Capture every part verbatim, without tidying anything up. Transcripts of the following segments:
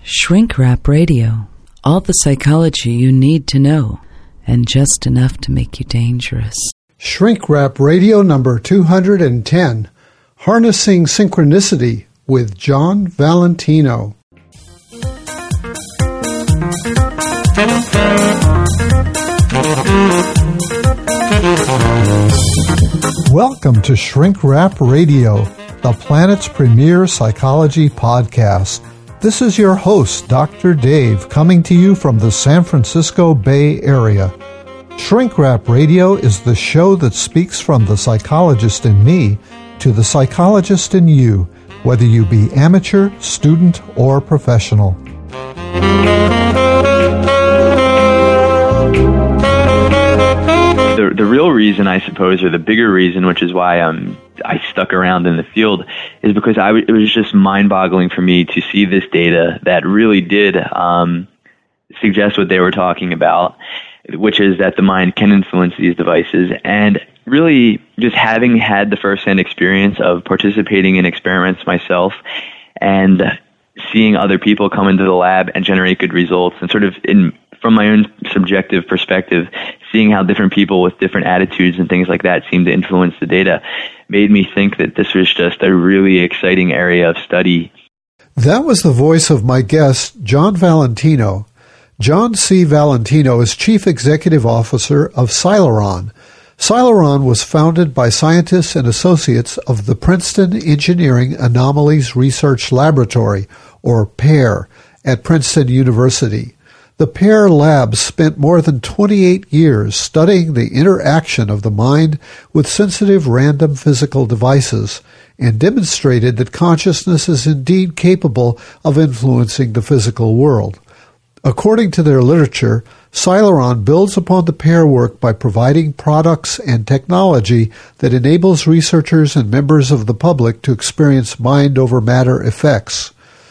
Shrink Wrap Radio. All the psychology you need to know, and just enough to make you dangerous. Shrink Wrap Radio number two hundred ten, Harnessing Synchronicity with John Valentino. Welcome to Shrink Wrap Radio, the planet's premier psychology podcast. This is your host, Doctor Dave, coming to you from the San Francisco Bay Area. Shrink Wrap Radio is the show that speaks from the psychologist in me to the psychologist in you, whether you be amateur, student, or professional. The, the real reason, I suppose, or the bigger reason, which is why um, I stuck around in the field, is because I w- it was just mind-boggling for me to see this data that really did um, suggest what they were talking about, which is that the mind can influence these devices. And really just having had the first-hand experience of participating in experiments myself and seeing other people come into the lab and generate good results, and sort of in from my own subjective perspective, seeing how different people with different attitudes and things like that seem to influence the data made me think that this was just a really exciting area of study. That was the voice of my guest, John Valentino. John C. Valentino is Chief Executive Officer of Celeron. Celeron was founded by scientists and associates of the Princeton Engineering Anomalies Research Laboratory, or PEAR, at Princeton University. The PEAR Lab spent more than twenty-eight years studying the interaction of the mind with sensitive random physical devices and demonstrated that consciousness is indeed capable of influencing the physical world. According to their literature, Celeron builds upon the PEAR work by providing products and technology that enables researchers and members of the public to experience mind-over-matter effects.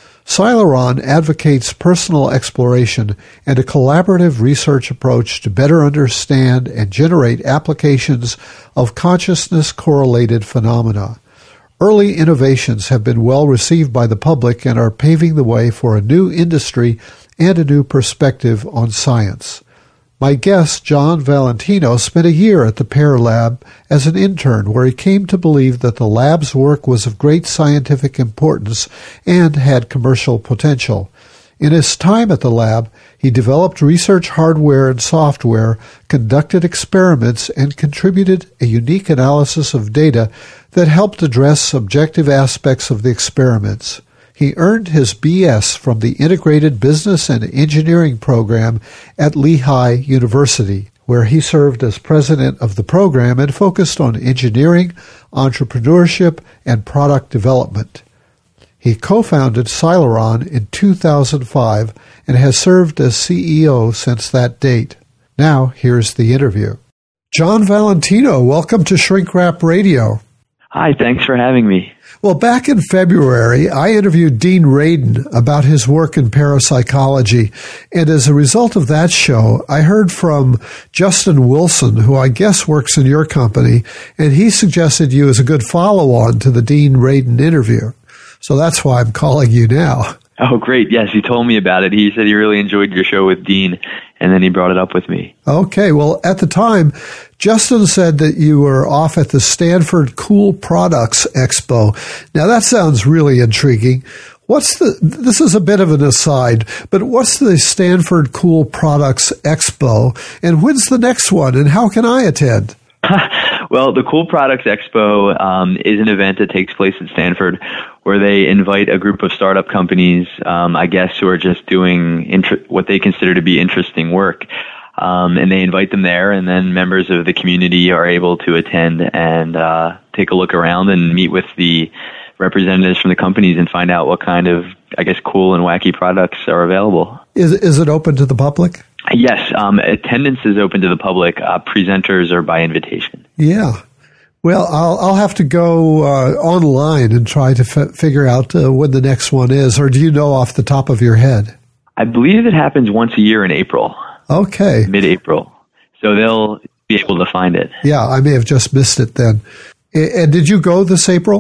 Celeron advocates personal exploration and a collaborative research approach to better understand and generate applications of consciousness-correlated phenomena. Early innovations have been well received by the public and are paving the way for a new industry and a new perspective on science. My guest, John Valentino, spent a year at the PEAR Lab as an intern, where he came to believe that the lab's work was of great scientific importance and had commercial potential. In his time at the lab, he developed research hardware and software, conducted experiments, and contributed a unique analysis of data that helped address subjective aspects of the experiments. He earned his B S from the Integrated Business and Engineering program at Lehigh University, where he served as president of the program and focused on engineering, entrepreneurship, and product development. He co-founded Celeron in two thousand five and has served as C E O since that date. Now, here's the interview. John Valentino, welcome to Shrink Wrap Radio. Hi, thanks for having me. Well, back in February, I interviewed Dean Radin about his work in parapsychology, and as a result of that show, I heard from Justin Wilson, who I guess works in your company, and he suggested you as a good follow-on to the Dean Radin interview. So that's why I'm calling you now. Oh, great. Yes, he told me about it. He said he really enjoyed your show with Dean, and then he brought it up with me. Okay. Well, at the time, Justin said that you were off at the Stanford Cool Products Expo. Now, that sounds really intriguing. What's the, this is a bit of an aside, but what's the Stanford Cool Products Expo, and when's the next one, and how can I attend? Well, the Cool Products Expo um, is an event that takes place at Stanford where they invite a group of startup companies, um, I guess, who are just doing int- what they consider to be interesting work. Um, and they invite them there, and then members of the community are able to attend and uh, take a look around and meet with the representatives from the companies and find out what kind of, I guess, cool and wacky products are available. Is, is it open to the public? Yes, um, attendance is open to the public. Uh, presenters are by invitation. Yeah. Well, I'll I'll have to go uh, online and try to f- figure out uh, when the next one is, or do you know off the top of your head? I believe it happens once a year in April. Okay. Mid-April. So they'll be able to find it. Yeah, I may have just missed it then. And did you go this April?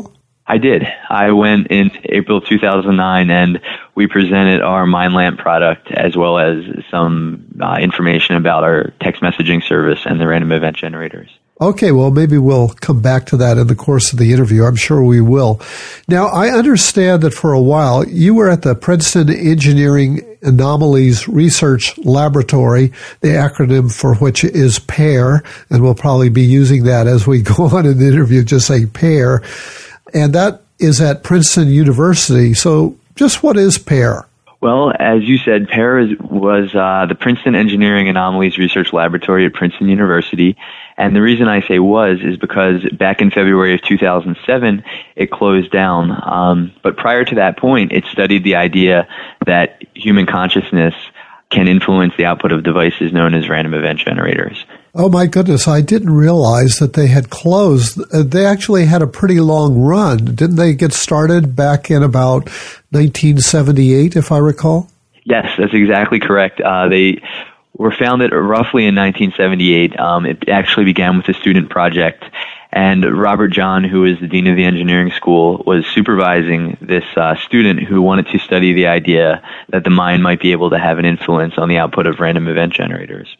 I did. I went in April two thousand nine, and we presented our MindLamp product as well as some uh, information about our text messaging service and the random event generators. Okay, well, maybe we'll come back to that in the course of the interview. I'm sure we will. Now, I understand that for a while you were at the Princeton Engineering Anomalies Research Laboratory, the acronym for which is PAIR, and we'll probably be using that as we go on in the interview, just say PAIR. And that is at Princeton University. So just what is PAIR? Well, as you said, PAIR is, was uh, the Princeton Engineering Anomalies Research Laboratory at Princeton University. And the reason I say was is because back in February of two thousand seven, it closed down. Um, but prior to that point, it studied the idea that human consciousness can influence the output of devices known as random event generators. Oh, my goodness. I didn't realize that they had closed. They actually had a pretty long run. Didn't they get started back in about nineteen seventy-eight, if I recall? Yes, that's exactly correct. Uh, they were founded roughly in nineteen seventy-eight. Um, it actually began with a student project. And Robert John, who is the dean of the engineering school, was supervising this uh, student who wanted to study the idea that the mind might be able to have an influence on the output of random event generators.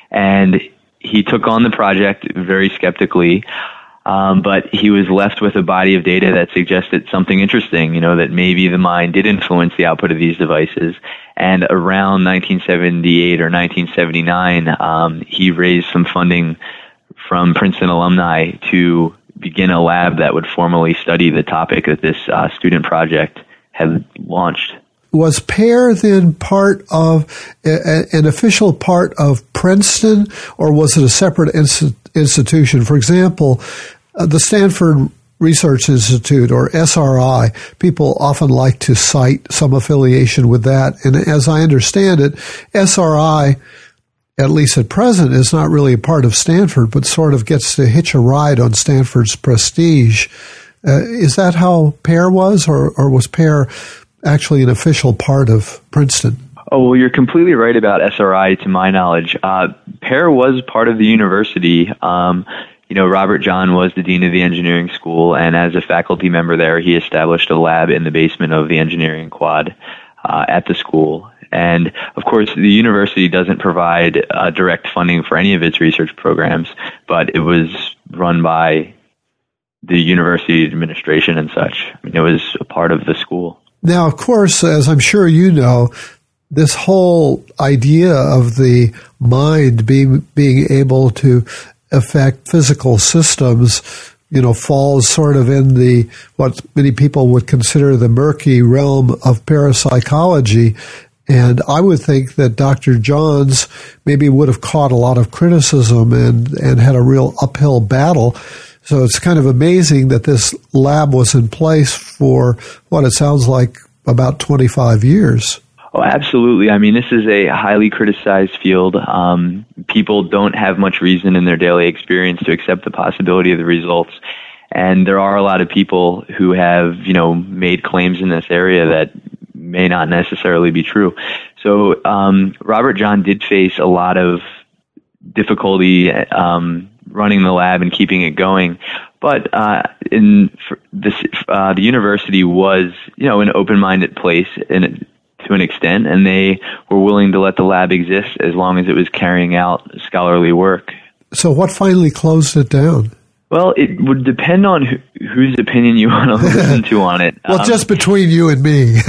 And he took on the project very skeptically, um, but he was left with a body of data that suggested something interesting, you know, that maybe the mind did influence the output of these devices. And around nineteen seventy-eight or nineteen seventy-nine, um, he raised some funding from Princeton alumni to begin a lab that would formally study the topic that this uh, student project had launched. Was PAIR then part of a, an official part of Princeton, or was it a separate inst- institution? For example, uh, the Stanford Research Institute, or S R I, people often like to cite some affiliation with that. And as I understand it, S R I, at least at present, is not really a part of Stanford, but sort of gets to hitch a ride on Stanford's prestige. Uh, is that how PAIR was, or, or was PAIR actually an official part of Princeton? Oh, well, you're completely right about S R I, to my knowledge. Uh, PAIR was part of the university. Um, you know, Robert John was the dean of the engineering school, and as a faculty member there, he established a lab in the basement of the engineering quad uh, at the school. And, of course, the university doesn't provide uh, direct funding for any of its research programs, but it was run by the university administration and such. I mean, it was a part of the school. Now, of course, as I'm sure you know, this whole idea of the mind being being able to affect physical systems, you know, falls sort of in the what many people would consider the murky realm of parapsychology. And I would think that Doctor Johns maybe would have caught a lot of criticism and, and had a real uphill battle. So it's kind of amazing that this lab was in place for what it sounds like about twenty-five years. Oh, absolutely. I mean, this is a highly criticized field. Um, people don't have much reason in their daily experience to accept the possibility of the results. And there are a lot of people who have, you know, made claims in this area that may not necessarily be true. So um, Robert John did face a lot of difficulty um, running the lab and keeping it going. But uh, in this, uh, the university was, you know, an open-minded place in, to an extent, and they were willing to let the lab exist as long as it was carrying out scholarly work. So what finally closed it down? Well, it would depend on who, whose opinion you want to listen to on it. Well, um, just between you and me.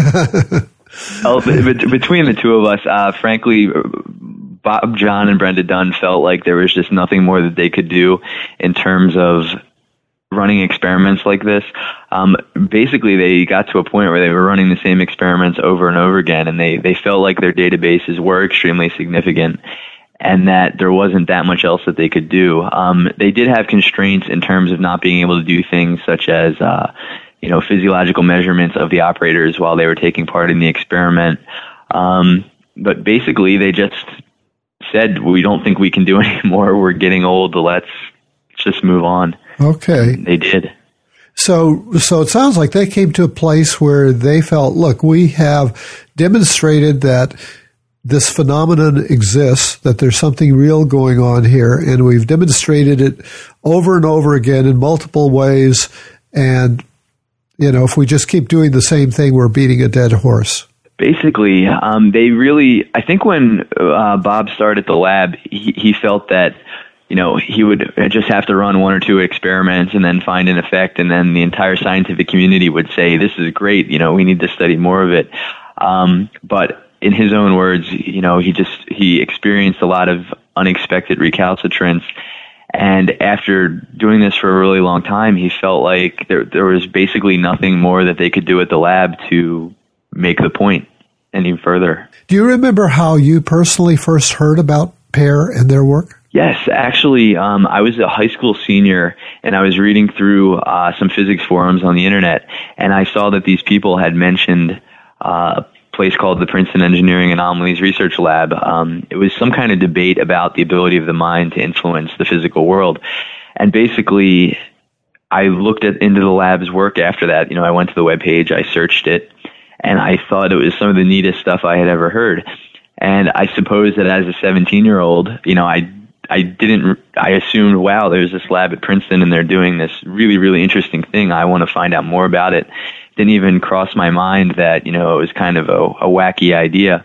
well, b- b- between the two of us, uh, frankly, Bob John and Brenda Dunn felt like there was just nothing more that they could do in terms of running experiments like this. Um, basically, they got to a point where they were running the same experiments over and over again, and they, they felt like their databases were extremely significant and that there wasn't that much else that they could do. Um, they did have constraints in terms of not being able to do things such as, uh, you know, physiological measurements of the operators while they were taking part in the experiment. Um, but basically, they just said, we don't think we can do anymore. We're getting old. Let's just move on. Okay. And they did. So, so it sounds like they came to a place where they felt, look, we have demonstrated that this phenomenon exists, that there's something real going on here, and we've demonstrated it over and over again in multiple ways, and You know, if we just keep doing the same thing, we're beating a dead horse. Basically, um, they really, I think when uh, Bob started the lab, he, he felt that, you know, he would just have to run one or two experiments and then find an effect, and then the entire scientific community would say, this is great, you know, we need to study more of it. Um, but in his own words, you know, he just, he experienced a lot of unexpected recalcitrance. And after doing this for a really long time, he felt like there, there was basically nothing more that they could do at the lab to make the point any further. Do you remember how you personally first heard about PEAR and their work? Yes, actually, um, I was a high school senior, and I was reading through uh, some physics forums on the internet, and I saw that these people had mentioned uh, a place called the Princeton Engineering Anomalies Research Lab. Um, it was some kind of debate about the ability of the mind to influence the physical world, and basically, I looked at into the lab's work after that. You know, I went to the webpage, I searched it, and I thought it was some of the neatest stuff I had ever heard. And I suppose that as a seventeen-year-old, you know, I I didn't, I assumed, wow, there's this lab at Princeton and they're doing this really, really interesting thing. I want to find out more about it. Didn't even cross my mind that, you know, it was kind of a, a wacky idea.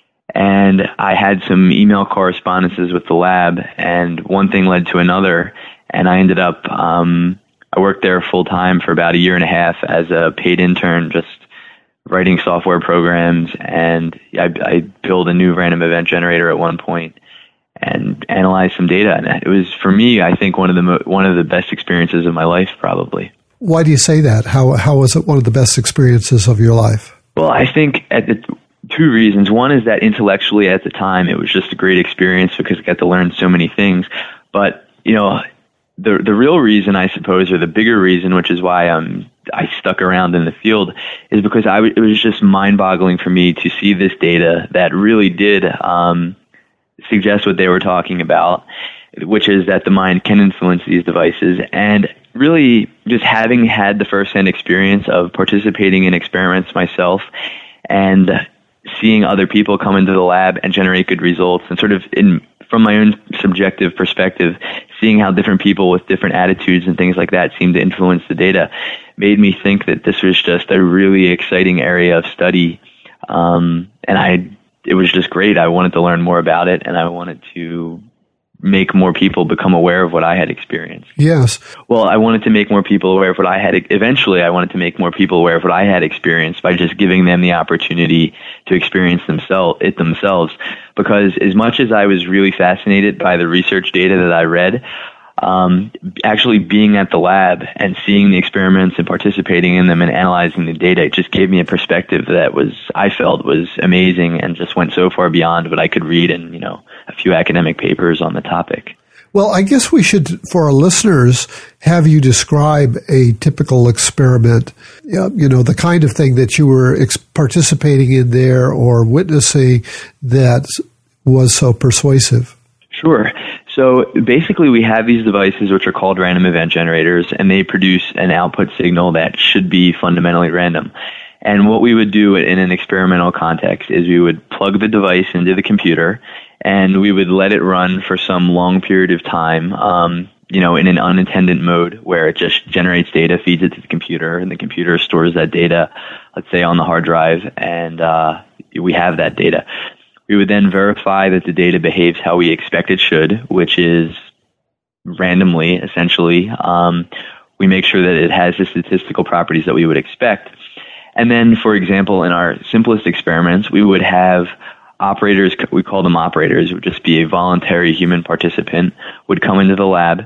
And I had some email correspondences with the lab, and one thing led to another. And I ended up, um, I worked there full time for about a year and a half as a paid intern, just writing software programs. And I, I built a new random event generator at one point and analyze some data. And it was, for me, I think one of the mo- one of the best experiences of my life, probably. Why do you say that? How how was it one of the best experiences of your life? Well, I think at the two reasons. One is that intellectually at the time, it was just a great experience because I got to learn so many things. But, you know, the the real reason, I suppose, or the bigger reason, which is why I'm I stuck around in the field, is because I w- it was just mind-boggling for me to see this data that really did um, suggest what they were talking about, which is that the mind can influence these devices. And really just having had the first-hand experience of participating in experiments myself and seeing other people come into the lab and generate good results, and sort of in from my own subjective perspective, seeing how different people with different attitudes and things like that seem to influence the data, made me think that this was just a really exciting area of study. Um, and I It was just great. I wanted to learn more about it, and I wanted to make more people become aware of what I had experienced. Yes. Well, I wanted to make more people aware of what I had. Eventually, I wanted to make more people aware of what I had experienced by just giving them the opportunity to experience themselves, it themselves. Because as much as I was really fascinated by the research data that I read, Um, actually being at the lab and seeing the experiments and participating in them and analyzing the data, it just gave me a perspective that was, I felt was amazing and just went so far beyond what I could read in, you know, a few academic papers on the topic. Well, I guess we should, for our listeners, have you describe a typical experiment, you know, the kind of thing that you were ex- participating in there or witnessing that was so persuasive. Sure. So basically we have these devices which are called random event generators, and they produce an output signal that should be fundamentally random. And what we would do in an experimental context is we would plug the device into the computer, and we would let it run for some long period of time, um, you know, in an unattended mode where it just generates data, feeds it to the computer, and the computer stores that data, let's say, on the hard drive, and uh, we have that data. We would then verify that the data behaves how we expect it should, which is randomly, essentially. Um, we make sure that it has the statistical properties that we would expect. And then, for example, in our simplest experiments, we would have operators, we call them operators, it would just be a voluntary human participant, would come into the lab,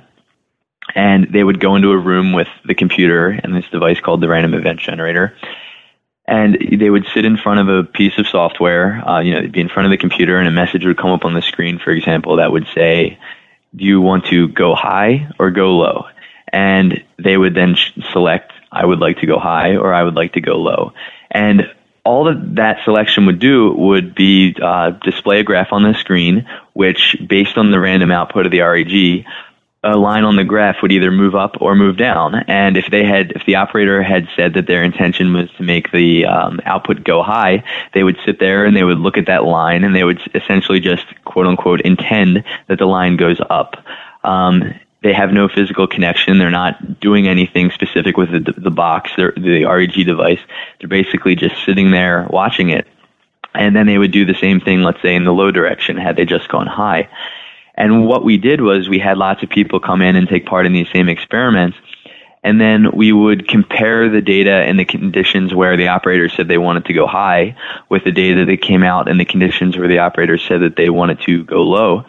and they would go into a room with the computer and this device called the random event generator. And they would sit in front of a piece of software, uh, you know, they'd be in front of the computer, and a message would come up on the screen, for example, that would say, do you want to go high or go low? And they would then select, I would like to go high, or I would like to go low. And all that that selection would do would be uh, display a graph on the screen, which, based on the random output of the R E G, a line on the graph would either move up or move down. And if they had, if the operator had said that their intention was to make the um, output go high, they would sit there and they would look at that line, and they would essentially just, quote unquote, intend that the line goes up. Um, they have no physical connection. They're not doing anything specific with the, the box, the R E G device. They're basically just sitting there watching it. And then they would do the same thing, let's say, in the low direction, had they just gone high. And what we did was we had lots of people come in and take part in these same experiments. And then we would compare the data and the conditions where the operators said they wanted to go high with the data that came out and the conditions where the operators said that they wanted to go low.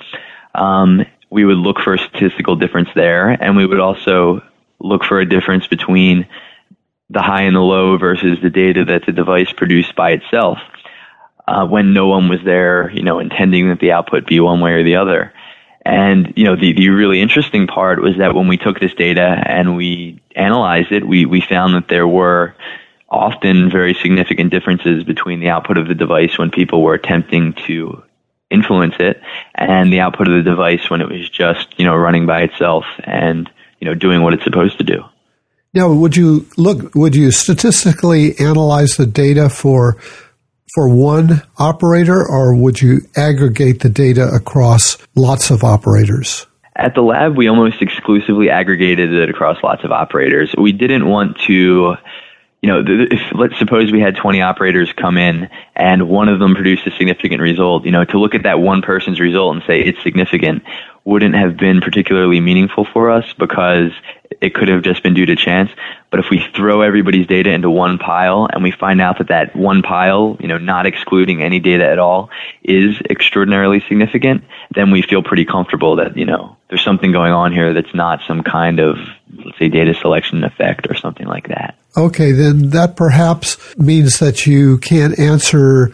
Um, we would look for a statistical difference there, and we would also look for a difference between the high and the low versus the data that the device produced by itself uh, when no one was there, you know, intending that the output be one way or the other. And, you know, the, the really interesting part was that when we took this data and we analyzed it, we, we found that there were often very significant differences between the output of the device when people were attempting to influence it and the output of the device when it was just, you know, running by itself and, you know, doing what it's supposed to do. Now, would you look, would you statistically analyze the data for for one operator, or would you aggregate the data across lots of operators? At the lab, we almost exclusively aggregated it across lots of operators. We didn't want to, you know, if, let's suppose we had twenty operators come in and one of them produced a significant result, you know, to look at that one person's result and say it's significant wouldn't have been particularly meaningful for us because it could have just been due to chance. But if we throw everybody's data into one pile and we find out that that one pile, you know, not excluding any data at all, is extraordinarily significant, then we feel pretty comfortable that, you know, there's something going on here that's not some kind of, let's say, data selection effect or something like that. Okay, then that perhaps means that you can't answer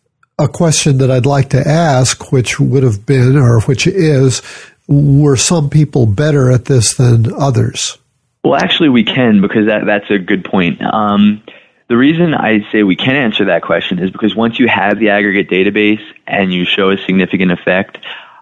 a question that I'd like to ask, which would have been, or which is, were some people better at this than others? Well, actually, we can, because that, that's a good point. Um, the reason I say we can answer that question is because once you have the aggregate database and you show a significant effect,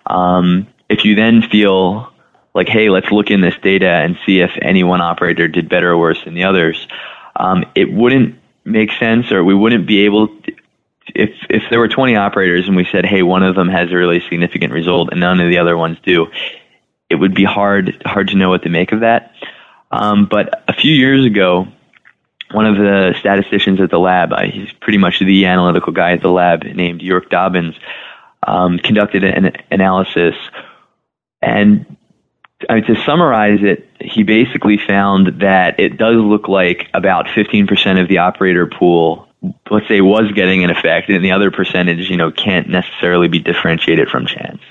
um, if you then feel like, hey, let's look in this data and see if any one operator did better or worse than the others, um, it wouldn't make sense, or we wouldn't be able to, if if there were twenty operators and we said, hey, one of them has a really significant result and none of the other ones do, it would be hard hard to know what to make of that. Um, but a few years ago, one of the statisticians at the lab, uh, he's pretty much the analytical guy at the lab, named York Dobbins, um, conducted an analysis. And I mean, to summarize it, he basically found that it does look like about fifteen percent of the operator pool, let's say, was getting an effect, and the other percentage, you know, can't necessarily be differentiated from chance.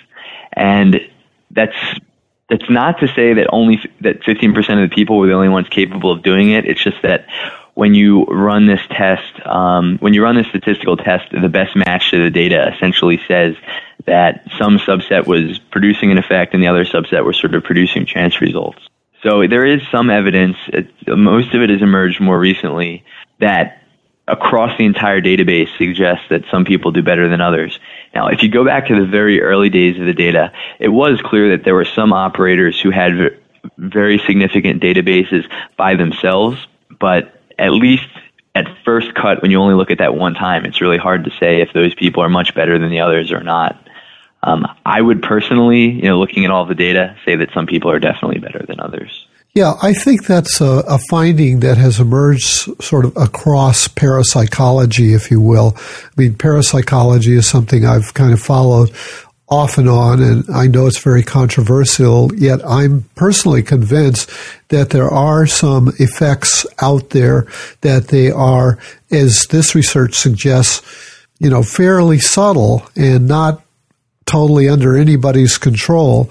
And that's that's not to say that only that fifteen percent of the people were the only ones capable of doing it. It's just that when you run this test, um, when you run this statistical test, the best match to the data essentially says that some subset was producing an effect and the other subset were sort of producing chance results. So there is some evidence, it, most of it has emerged more recently, that across the entire database suggests that some people do better than others. Now, if you go back to the very early days of the data, it was clear that there were some operators who had very significant databases by themselves, but at least at first cut, when you only look at that one time, it's really hard to say if those people are much better than the others or not. Um, I would personally, you know, looking at all the data, say that some people are definitely better than others. Yeah, I think that's a, a finding that has emerged sort of across parapsychology, if you will. I mean, parapsychology is something I've kind of followed off and on, and I know it's very controversial, yet I'm personally convinced that there are some effects out there that they are, as this research suggests, you know, fairly subtle and not totally under anybody's control,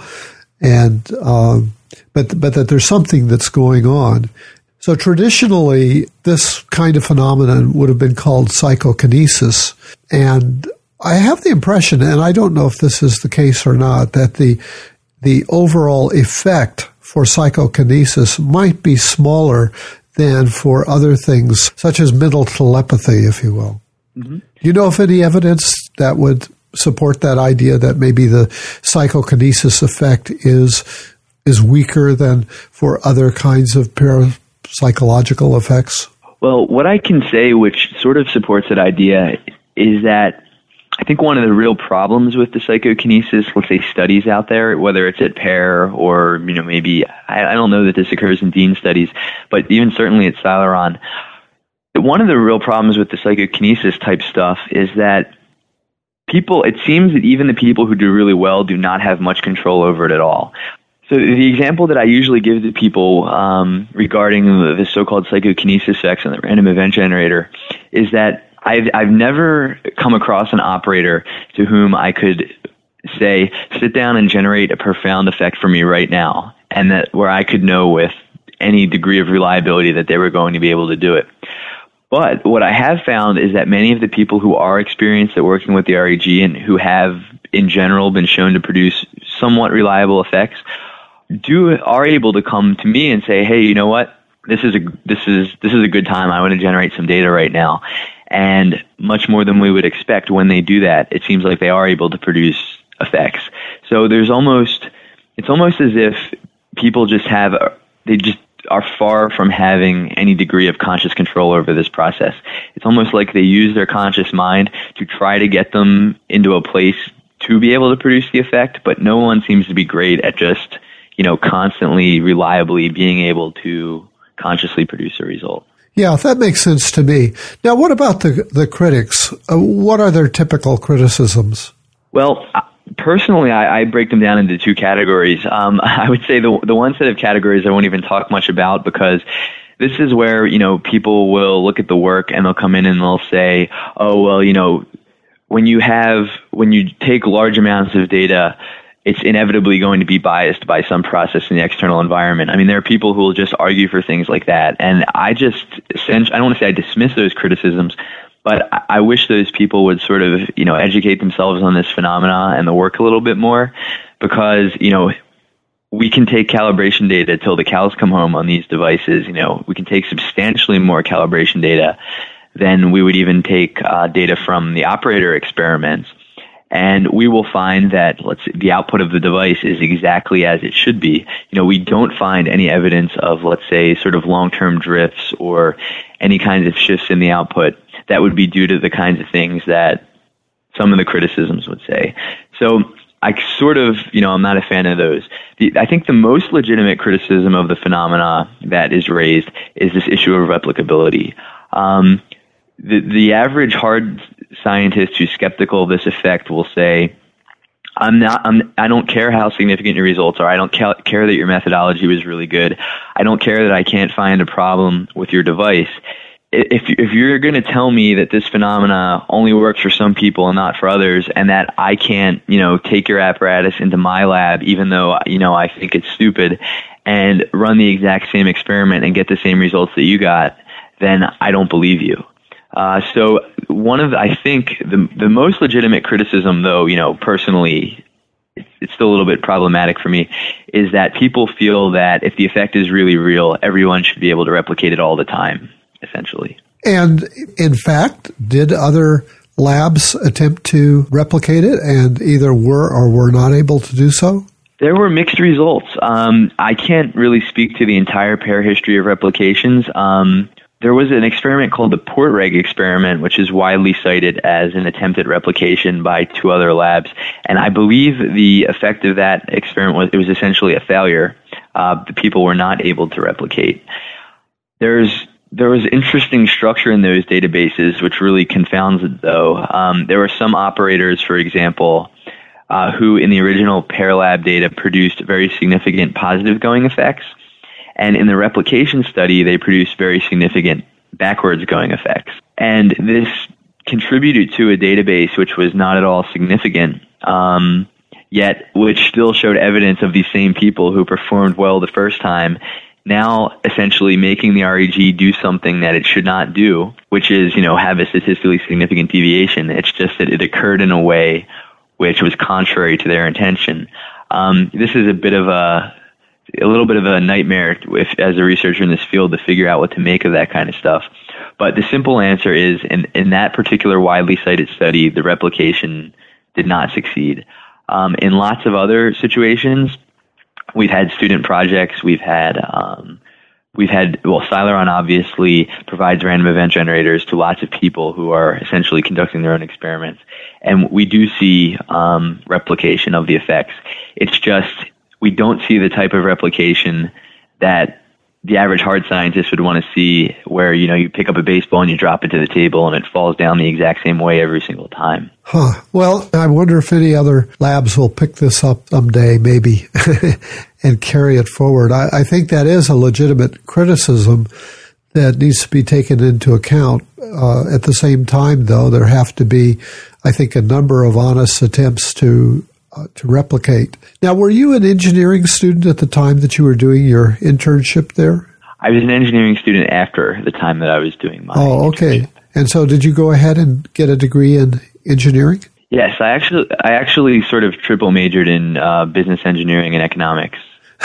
and um, but but that there's something that's going on. So traditionally, this kind of phenomenon would have been called psychokinesis, and I have the impression, and I don't know if this is the case or not, that the the overall effect for psychokinesis might be smaller than for other things, such as mental telepathy, if you will. Mm-hmm. Do you know of any evidence that would support that idea that maybe the psychokinesis effect is is weaker than for other kinds of parapsychological effects? Well, what I can say, which sort of supports that idea, is that I think one of the real problems with the psychokinesis, let's say studies out there, whether it's at Pear or, you know, maybe, I, I don't know that this occurs in Dean studies, but even certainly at Celeron, one of the real problems with the psychokinesis type stuff is that people, it seems that even the people who do really well do not have much control over it at all. So the example that I usually give to people um, regarding the so-called psychokinesis effects on the random event generator is that I've, I've never come across an operator to whom I could say, sit down and generate a profound effect for me right now, and that where I could know with any degree of reliability that they were going to be able to do it. But what I have found is that many of the people who are experienced at working with the R E G and who have, in general, been shown to produce somewhat reliable effects, do are able to come to me and say, "Hey, you know what? This is a this is this is a good time. I want to generate some data right now." And much more than we would expect when they do that, it seems like they are able to produce effects. So there's almost it's almost as if people just have they just are far from having any degree of conscious control over this process. It's almost like they use their conscious mind to try to get them into a place to be able to produce the effect, but no one seems to be great at just, you know, constantly, reliably being able to consciously produce a result. Yeah, that makes sense to me. Now, what about the the critics? Uh, what are their typical criticisms? Well, personally, I, I break them down into two categories. Um, I would say the the one set of categories I won't even talk much about, because this is where, you know, people will look at the work and they'll come in and they'll say, oh, well, you know, when you have, when you take large amounts of data, it's inevitably going to be biased by some process in the external environment. I mean, there are people who will just argue for things like that. And I just, I don't want to say I dismiss those criticisms, but I wish those people would sort of, you know, educate themselves on this phenomena and the work a little bit more, because, you know, we can take calibration data till the cows come home on these devices. You know, we can take substantially more calibration data than we would even take uh, data from the operator experiments. And we will find that, let's say, the output of the device is exactly as it should be. You know, we don't find any evidence of, let's say, sort of long-term drifts or any kinds of shifts in the output that would be due to the kinds of things that some of the criticisms would say. So I sort of, you know, I'm not a fan of those. The, I think the most legitimate criticism of the phenomena that is raised is this issue of replicability. Um, the, the average hard scientist who's skeptical of this effect will say, I'm not, I'm, I don't care how significant your results are. I don't ca- care that your methodology was really good. I don't care that I can't find a problem with your device. If, if you're going to tell me that this phenomena only works for some people and not for others, and that I can't, you know, take your apparatus into my lab, even though, you know, I think it's stupid, and run the exact same experiment and get the same results that you got, then I don't believe you. Uh, so one of the, I think the the most legitimate criticism, though, you know, personally, it's, it's still a little bit problematic for me, is that people feel that if the effect is really real, everyone should be able to replicate it all the time, essentially. And in fact, did other labs attempt to replicate it and either were or were not able to do so? There were mixed results. Um, I can't really speak to the entire pair history of replications. Um, There was an experiment called the PortReg experiment, which is widely cited as an attempt at replication by two other labs. And I believe the effect of that experiment was it was essentially a failure. Uh, the people were not able to replicate. There's there was interesting structure in those databases, which really confounds it, though. Um, there were some operators, for example, uh, who in the original pair lab data produced very significant positive going effects. And in the replication study, they produced very significant backwards going effects. And this contributed to a database which was not at all significant, um, yet which still showed evidence of these same people who performed well the first time, now essentially making the R E G do something that it should not do, which is, you know, have a statistically significant deviation. It's just that it occurred in a way which was contrary to their intention. Um, this is a bit of a a little bit of a nightmare if, as a researcher in this field, to figure out what to make of that kind of stuff. But the simple answer is, in, in that particular widely cited study, the replication did not succeed. Um, in lots of other situations, we've had student projects, we've had um, we've had, well, Celeron obviously provides random event generators to lots of people who are essentially conducting their own experiments. And we do see um, replication of the effects. It's just we don't see the type of replication that the average hard scientist would want to see, where, you know, you pick up a baseball and you drop it to the table and it falls down the exact same way every single time. Huh. Well, I wonder if any other labs will pick this up someday, maybe, and carry it forward. I, I think that is a legitimate criticism that needs to be taken into account. Uh, at the same time, though, there have to be, I think, a number of honest attempts to uh, to replicate. Now, were you an engineering student at the time that you were doing your internship there? I was an engineering student after the time that I was doing my Oh, okay. Internship. And so did you go ahead and get a degree in engineering? Yes, I actually I actually sort of triple majored in uh, business engineering and economics.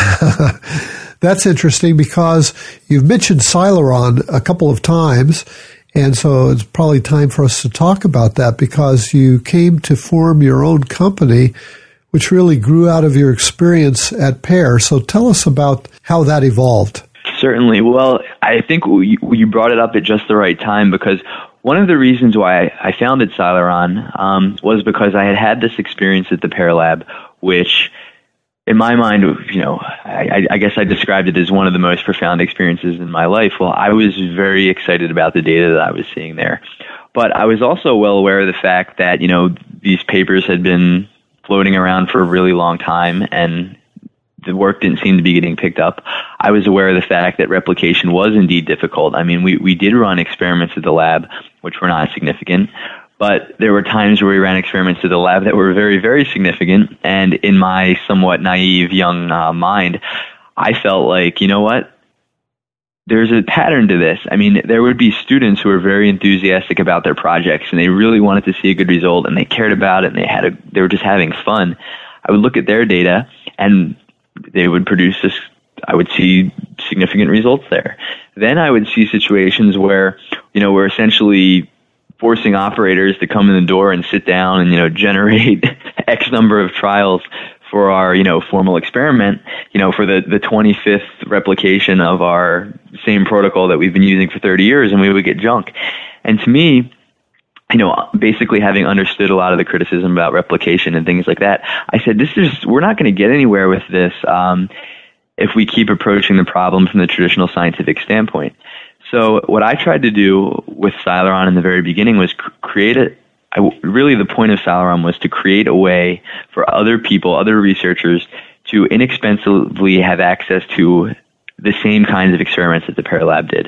That's interesting because you've mentioned Celeron a couple of times, and so it's probably time for us to talk about that, because you came to form your own company, which really grew out of your experience at Pear. So tell us about how that evolved. Certainly. Well, I think you brought it up at just the right time, because one of the reasons why I founded Celeron um, was because I had had this experience at the Pear Lab, which, in my mind, you know, I, I guess I described it as one of the most profound experiences in my life. Well, I was very excited about the data that I was seeing there. But I was also well aware of the fact that, you know, these papers had been floating around for a really long time, and the work didn't seem to be getting picked up. I was aware of the fact that replication was indeed difficult. I mean, we, we did run experiments at the lab, which were not significant, but there were times where we ran experiments at the lab that were very, very significant. And in my somewhat naive young uh, mind, I felt like, you know what? There's a pattern to this. I mean, there would be students who were very enthusiastic about their projects, and they really wanted to see a good result, and they cared about it, and they had a, they were just having fun. I would look at their data, and they would produce this, I would see significant results there. Then I would see situations where, you know, we're essentially forcing operators to come in the door and sit down and, you know, generate X number of trials for our, you know, formal experiment, you know, for the, the twenty-fifth replication of our same protocol that we've been using for thirty years, and we would get junk. And to me, you know, basically having understood a lot of the criticism about replication and things like that, I said, this is, we're not going to get anywhere with this um, if we keep approaching the problem from the traditional scientific standpoint. So what I tried to do with Celeron in the very beginning was cr- create a, I, really the point of Celeron was to create a way for other people, other researchers, to inexpensively have access to the same kinds of experiments that the Pear Lab did.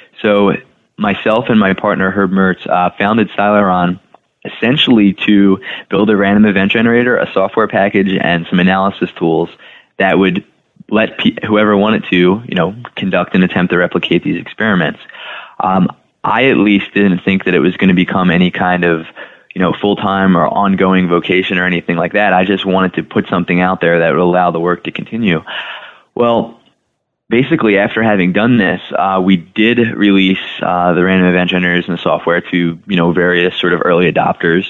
So myself and my partner, Herb Mertz, uh, founded Celeron essentially to build a random event generator, a software package, and some analysis tools that would let pe- whoever wanted to, you know, conduct an attempt to replicate these experiments. Um, I at least didn't think that it was going to become any kind of, you know, full-time or ongoing vocation or anything like that. I just wanted to put something out there that would allow the work to continue. Well, basically, after having done this, uh, we did release uh, the random event generators and the software to, you know, various sort of early adopters.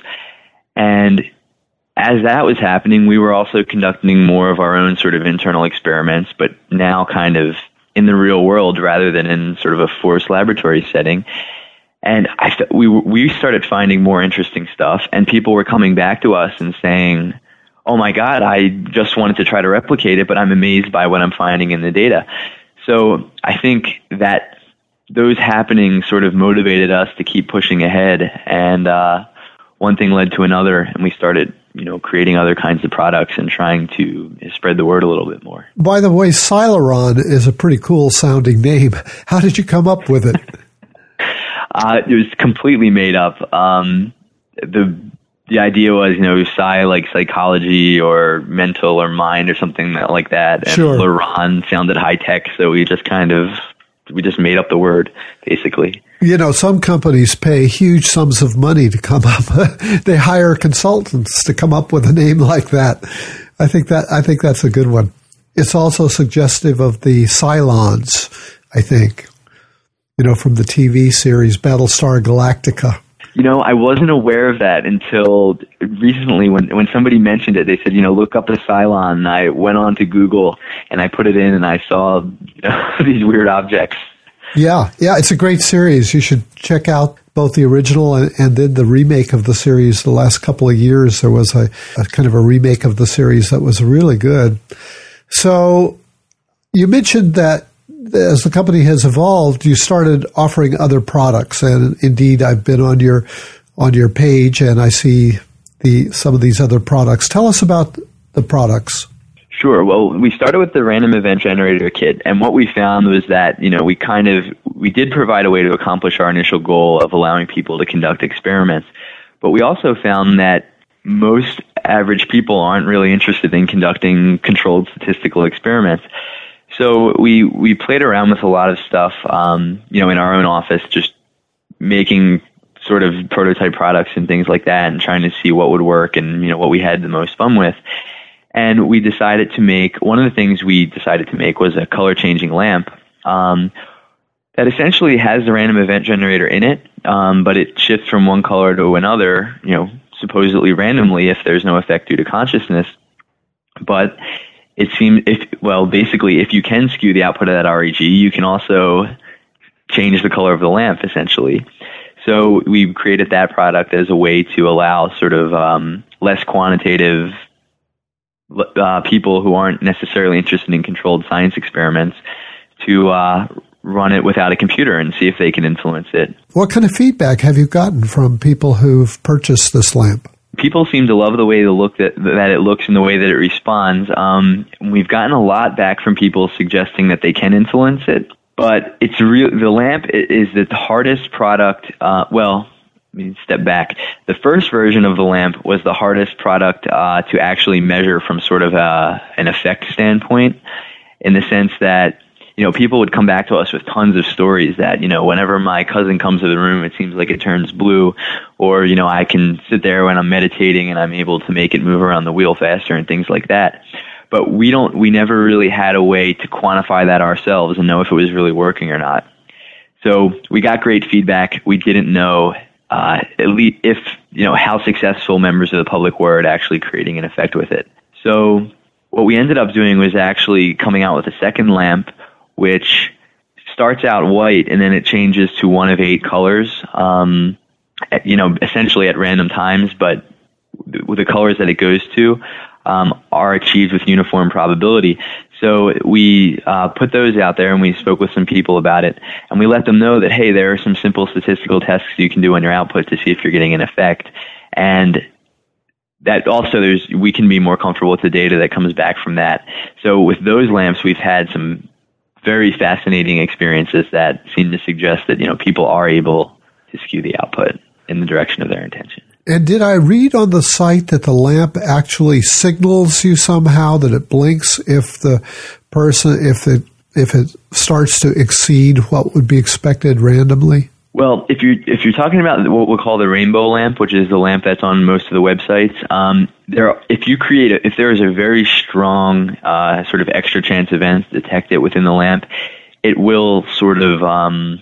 And as that was happening, we were also conducting more of our own sort of internal experiments, but now kind of in the real world rather than in sort of a forced laboratory setting. And I th- we we started finding more interesting stuff, and people were coming back to us and saying, oh my God, I just wanted to try to replicate it, but I'm amazed by what I'm finding in the data. So I think that those happenings sort of motivated us to keep pushing ahead, and uh, one thing led to another, and we started, you know, creating other kinds of products and trying to spread the word a little bit more. By the way, Celeron is a pretty cool sounding name. How did you come up with it? uh, it was completely made up. Um, the The idea was, you know, psi like psychology or mental or mind or something like that. And sure. Laron sounded high tech, so we just kind of, we just made up the word, basically. You know, some companies pay huge sums of money to come up. They hire consultants to come up with a name like that. I think that I think that's a good one. It's also suggestive of the Cylons, I think, you know, from the T V series Battlestar Galactica. You know, I wasn't aware of that until recently when, when somebody mentioned it. They said, you know, look up the Cylon. And I went on to Google and I put it in and I saw you know, these weird objects. Yeah, yeah, it's a great series. You should check out both the original and, and then the remake of the series. The last couple of years, there was a, a kind of a remake of the series that was really good. So you mentioned that as the company has evolved, you started offering other products. And indeed, I've been on your on your page and I see the some of these other products. Tell us about the products. Sure. Well, we started with the random event generator kit, and what we found was that, you know, we kind of, we did provide a way to accomplish our initial goal of allowing people to conduct experiments, but we also found that most average people aren't really interested in conducting controlled statistical experiments. So we, we played around with a lot of stuff, um, you know, in our own office, just making sort of prototype products and things like that and trying to see what would work and, you know, what we had the most fun with. And we decided to make, one of the things we decided to make was a color changing lamp um, that essentially has the random event generator in it, um, but it shifts from one color to another, you know, supposedly randomly if there's no effect due to consciousness. But it seems, if well, basically, if you can skew the output of that R E G, you can also change the color of the lamp, essentially. So we created that product as a way to allow sort of um, less quantitative Uh, people who aren't necessarily interested in controlled science experiments to uh, run it without a computer and see if they can influence it. What kind of feedback have you gotten from people who've purchased this lamp? People seem to love the way the look that that it looks and the way that it responds. Um, we've gotten a lot back from people suggesting that they can influence it, but it's real. The lamp is the hardest product. Uh, well. Let me step back. The first version of the lamp was the hardest product uh, to actually measure from sort of a, an effect standpoint, in the sense that, you know, people would come back to us with tons of stories that, you know, whenever my cousin comes to the room, it seems like it turns blue, or, you know, I can sit there when I'm meditating and I'm able to make it move around the wheel faster and things like that. But we don't, we never really had a way to quantify that ourselves and know if it was really working or not. So we got great feedback. We didn't know Uh, at least if, you know, how successful members of the public were at actually creating an effect with it. So what we ended up doing was actually coming out with a second lamp, which starts out white and then it changes to one of eight colors, um, at, you know, essentially at random times, but with the colors that it goes to um, are achieved with uniform probability. So we uh, put those out there and we spoke with some people about it, and we let them know that, hey, there are some simple statistical tests you can do on your output to see if you're getting an effect. And that also there's we can be more comfortable with the data that comes back from that. So with those lamps, we've had some very fascinating experiences that seem to suggest that, you know, people are able to skew the output in the direction of their intention. And did I read on the site that the lamp actually signals you somehow, that it blinks if the person, if it if it starts to exceed what would be expected randomly? Well, if you're if you're talking about what we'll call the rainbow lamp, which is the lamp that's on most of the websites, um, there if you create a, if there is a very strong uh, sort of extra chance event detected within the lamp, it will sort of um,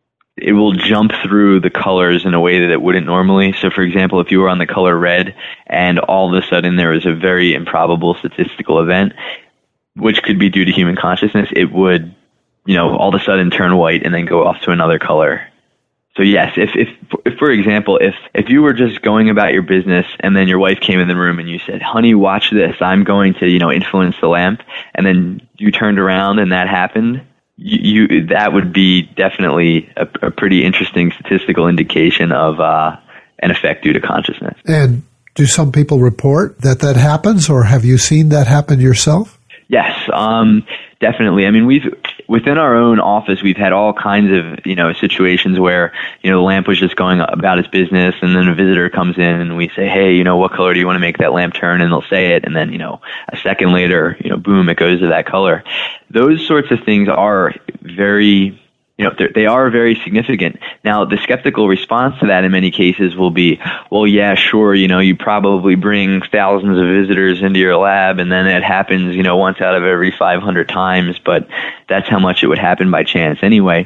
it will jump through the colors in a way that it wouldn't normally. So, for example, if you were on the color red and all of a sudden there was a very improbable statistical event, which could be due to human consciousness, it would, you know, all of a sudden turn white and then go off to another color. So yes, if, if, if for example, if, if you were just going about your business and then your wife came in the room and you said, honey, watch this, I'm going to, you know, influence the lamp, and then you turned around and that happened, You, you that would be definitely a, a pretty interesting statistical indication of uh, an effect due to consciousness. And do some people report that that happens, or have you seen that happen yourself? Yes, um, definitely. I mean, we've within our own office, we've had all kinds of, you know, situations where, you know, the lamp was just going about its business, and then a visitor comes in and we say, hey, you know, what color do you want to make that lamp turn? And they'll say it, and then, you know, a second later, you know, boom, it goes to that color. Those sorts of things are very, you know, they are very significant. Now, the skeptical response to that in many cases will be, well, yeah, sure, you know, you probably bring thousands of visitors into your lab, and then it happens, you know, once out of every five hundred times, but that's how much it would happen by chance anyway.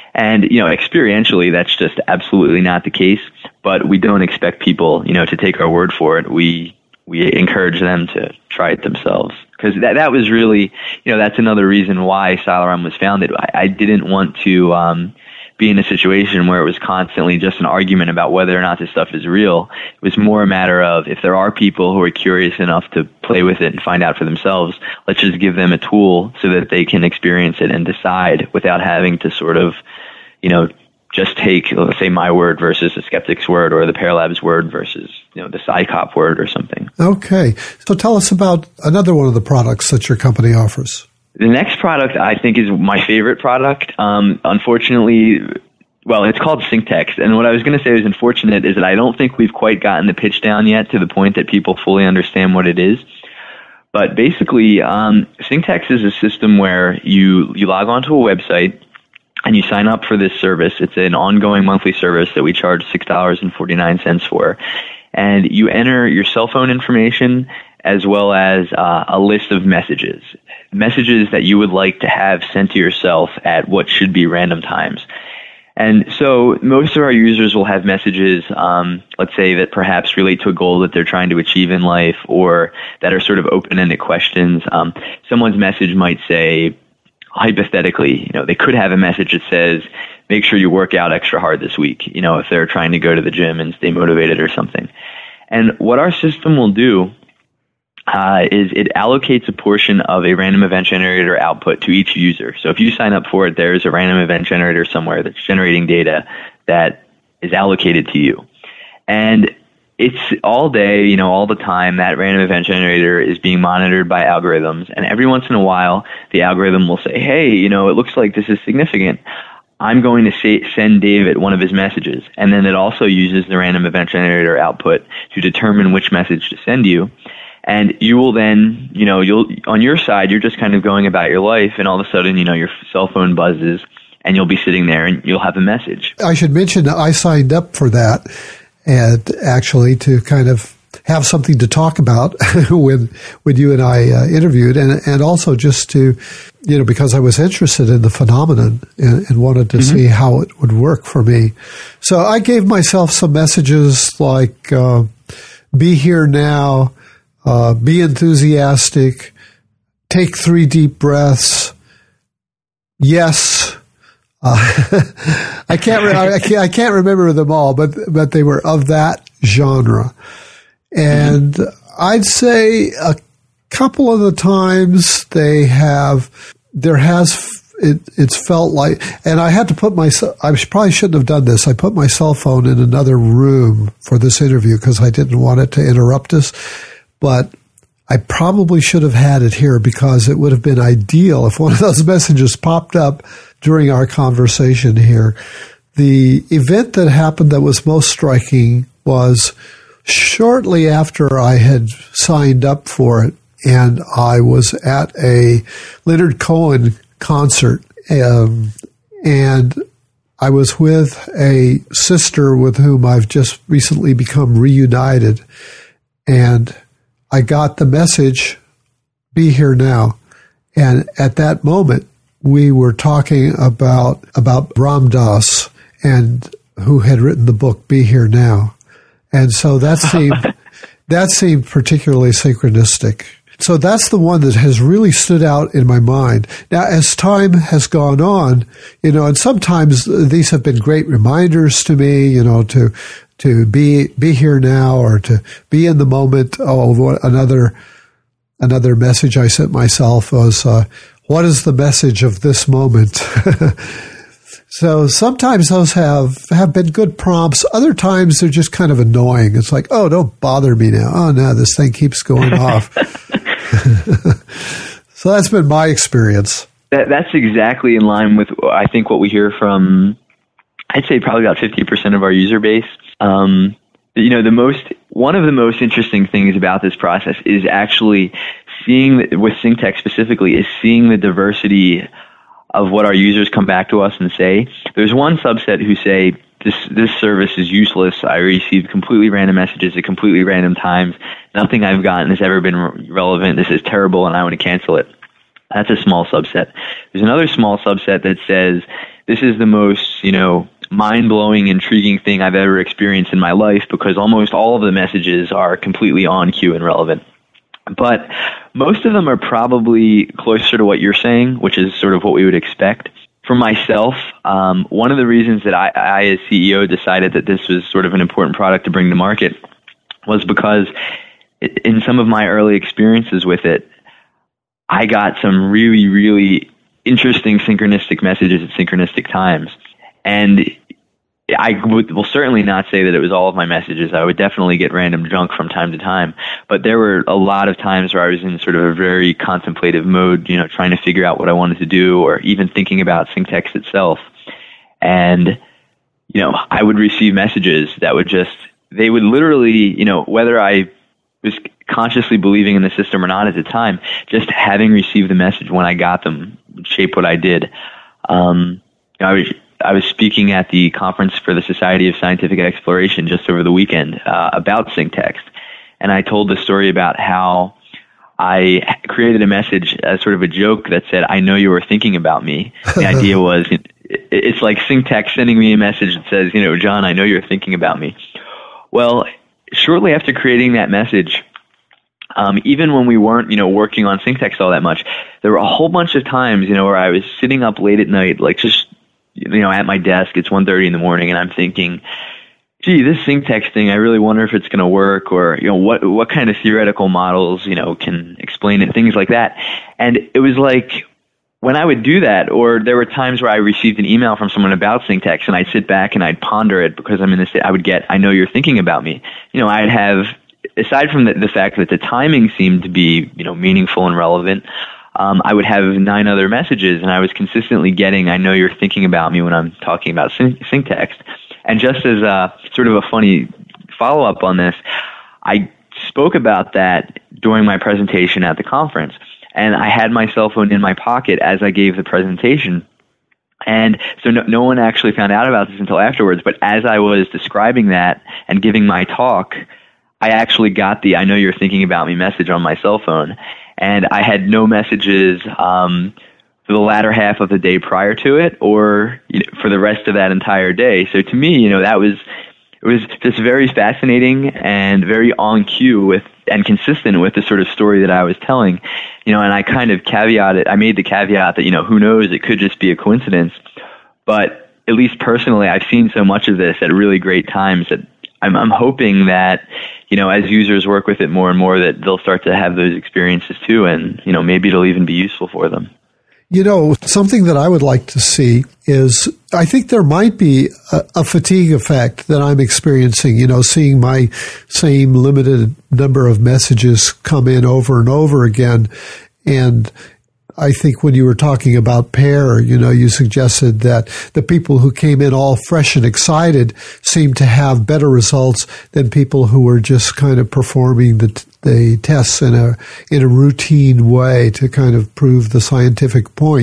And, you know, experientially, that's just absolutely not the case. But we don't expect people, you know, to take our word for it. We we encourage them to try it themselves. Because that, that was really, you know, that's another reason why Cylorun was founded. I, I didn't want to um, be in a situation where it was constantly just an argument about whether or not this stuff is real. It was more a matter of, if there are people who are curious enough to play with it and find out for themselves, let's just give them a tool so that they can experience it and decide without having to sort of, you know, just take, let's say, my word versus the skeptic's word, or the Paralab's word versus, you know, the PsyCop word or something. Okay. So tell us about another one of the products that your company offers. The next product I think is my favorite product. Um, unfortunately, well, it's called SyncText. And what I was going to say was unfortunate is that I don't think we've quite gotten the pitch down yet to the point that people fully understand what it is. But basically, um, SyncText is a system where you, you log onto a website and you sign up for this service. It's an ongoing monthly service that we charge six dollars and forty-nine cents for. And you enter your cell phone information as well as uh, a list of messages. Messages that you would like to have sent to yourself at what should be random times. And so most of our users will have messages, um, let's say, that perhaps relate to a goal that they're trying to achieve in life, or that are sort of open-ended questions. Um, someone's message might say, hypothetically, you know, they could have a message that says, make sure you work out extra hard this week, you know, if they're trying to go to the gym and stay motivated or something. And what our system will do uh, is it allocates a portion of a random event generator output to each user. So if you sign up for it, there's a random event generator somewhere that's generating data that is allocated to you. And it's all day, you know, all the time, that random event generator is being monitored by algorithms. And every once in a while, the algorithm will say, hey, you know, it looks like this is significant. I'm going to say, send David one of his messages. And then it also uses the random event generator output to determine which message to send you. And you will then, you know, you'll, on your side, you're just kind of going about your life, and all of a sudden, you know, your cell phone buzzes and you'll be sitting there and you'll have a message. I should mention that I signed up for that, and actually to kind of have something to talk about when when you and I uh, interviewed, and and also just to, you know, because I was interested in the phenomenon and, and wanted to mm-hmm. see how it would work for me. So I gave myself some messages like, uh, be here now, uh, be enthusiastic, take three deep breaths, yes. Uh, I can't, re- I can't, I can't remember them all, but, but they were of that genre. And mm-hmm. I'd say a couple of the times they have, there has, it, it's felt like, and I had to put my, I probably shouldn't have done this. I put my cell phone in another room for this interview because I didn't want it to interrupt us, but I probably should have had it here because it would have been ideal if one of those messages popped up during our conversation here. The event that happened that was most striking was shortly after I had signed up for it, and I was at a Leonard Cohen concert, um, and I was with a sister with whom I've just recently become reunited, and I got the message, be here now. And at that moment, we were talking about, about Ram Dass, and who had written the book, Be Here Now. And so that seemed, that seemed particularly synchronistic. So that's the one that has really stood out in my mind. Now, as time has gone on, you know, and sometimes these have been great reminders to me, you know, to, to be, be here now, or to be in the moment. Oh, another, another message I sent myself was, uh, what is the message of this moment? So sometimes those have, have been good prompts. Other times they're just kind of annoying. It's like, oh, don't bother me now. Oh, no, this thing keeps going off. So that's been my experience. That, that's exactly in line with, I think, what we hear from, I'd say probably about fifty percent of our user base. Um, you know, the most, one of the most interesting things about this process is actually seeing, with SyncText specifically, is seeing the diversity of what our users come back to us and say. There's one subset who say, this this service is useless. I received completely random messages at completely random times. Nothing I've gotten has ever been re- relevant. This is terrible, and I want to cancel it. That's a small subset. There's another small subset that says, this is the most, you know, mind-blowing, intriguing thing I've ever experienced in my life, because almost all of the messages are completely on cue and relevant. But most of them are probably closer to what you're saying, which is sort of what we would expect. For myself, um, one of the reasons that I, I, as C E O, decided that this was sort of an important product to bring to market was because it, in some of my early experiences with it, I got some really, really interesting synchronistic messages at synchronistic times. And I would, will certainly not say that it was all of my messages. I would definitely get random junk from time to time. But there were a lot of times where I was in sort of a very contemplative mode, you know, trying to figure out what I wanted to do, or even thinking about SyncText itself. And, you know, I would receive messages that would just, they would literally, you know, whether I was consciously believing in the system or not at the time, just having received the message when I got them would shape what I did. Um, you know, I was, I was speaking at the conference for the Society of Scientific Exploration just over the weekend uh, about SyncText, and I told the story about how I created a message as sort of a joke that said, "I know you were thinking about me." The idea was, it, it's like SyncText sending me a message that says, you know, "John, I know you're thinking about me." Well, shortly after creating that message, um, even when we weren't, you know, working on SyncText all that much, there were a whole bunch of times, you know, where I was sitting up late at night, like just, you know, at my desk, it's one thirty in the morning, and I'm thinking, gee, this SyncText thing, I really wonder if it's going to work, or, you know, what what kind of theoretical models, you know, can explain it, things like that. And it was like, when I would do that, or there were times where I received an email from someone about SyncText, and I'd sit back and I'd ponder it, because I'm in this, I would get, I know you're thinking about me. You know, I'd have, aside from the, the fact that the timing seemed to be, you know, meaningful and relevant, Um, I would have nine other messages, and I was consistently getting, I know you're thinking about me when I'm talking about Sync- SyncText. And just as a sort of a funny follow-up on this, I spoke about that during my presentation at the conference, and I had my cell phone in my pocket as I gave the presentation. And so no, no one actually found out about this until afterwards, but as I was describing that and giving my talk, I actually got the I know you're thinking about me message on my cell phone. And I had no messages um, for the latter half of the day prior to it, or you know, for the rest of that entire day. So to me, you know, that was it was just very fascinating and very on cue with and consistent with the sort of story that I was telling. You know, and I kind of caveated. I made the caveat that, you know, who knows, it could just be a coincidence. But at least personally, I've seen so much of this at really great times that I'm, I'm hoping that, you know, as users work with it more and more, that they'll start to have those experiences too, and, you know, maybe it'll even be useful for them. You know, something that I would like to see is, I think there might be a, a fatigue effect that I'm experiencing, you know, seeing my same limited number of messages come in over and over again. And I think when you were talking about Pair, you know, you suggested that the people who came in all fresh and excited seemed to have better results than people who were just kind of performing the, the tests in a in a routine way to kind of prove the scientific point.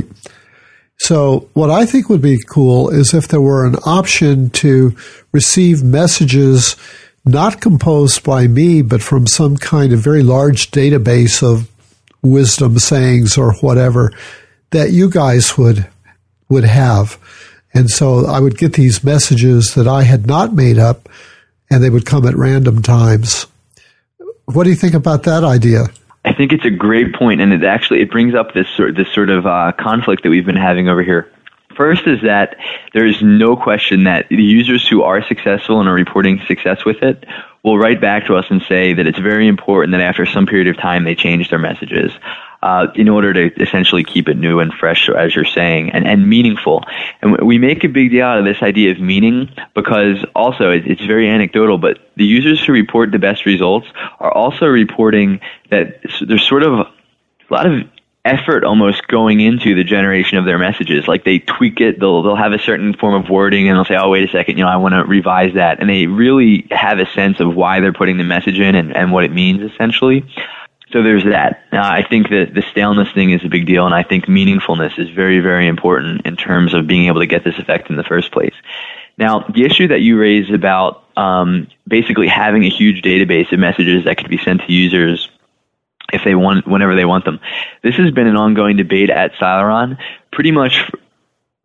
So what I think would be cool is if there were an option to receive messages not composed by me, but from some kind of very large database of wisdom sayings or whatever that you guys would would have. And so I would get these messages that I had not made up, and they would come at random times. What do you think about that idea? I think it's a great point, and it actually it brings up this sort this sort of uh, conflict that we've been having over here. First is that there is no question that the users who are successful and are reporting success with it will write back to us and say that it's very important that after some period of time they change their messages uh, in order to essentially keep it new and fresh, as you're saying, and, and meaningful. And we make a big deal out of this idea of meaning because also it's very anecdotal, but the users who report the best results are also reporting that there's sort of a lot of effort almost going into the generation of their messages. Like they tweak it, they'll they'll have a certain form of wording, and they'll say, oh, wait a second, you know, I want to revise that. And they really have a sense of why they're putting the message in and, and what it means, essentially. So there's that. Uh, I think that the staleness thing is a big deal, and I think meaningfulness is very, very important in terms of being able to get this effect in the first place. Now, the issue that you raised about um, basically having a huge database of messages that could be sent to users if they want, whenever they want them. This has been an ongoing debate at Celeron pretty much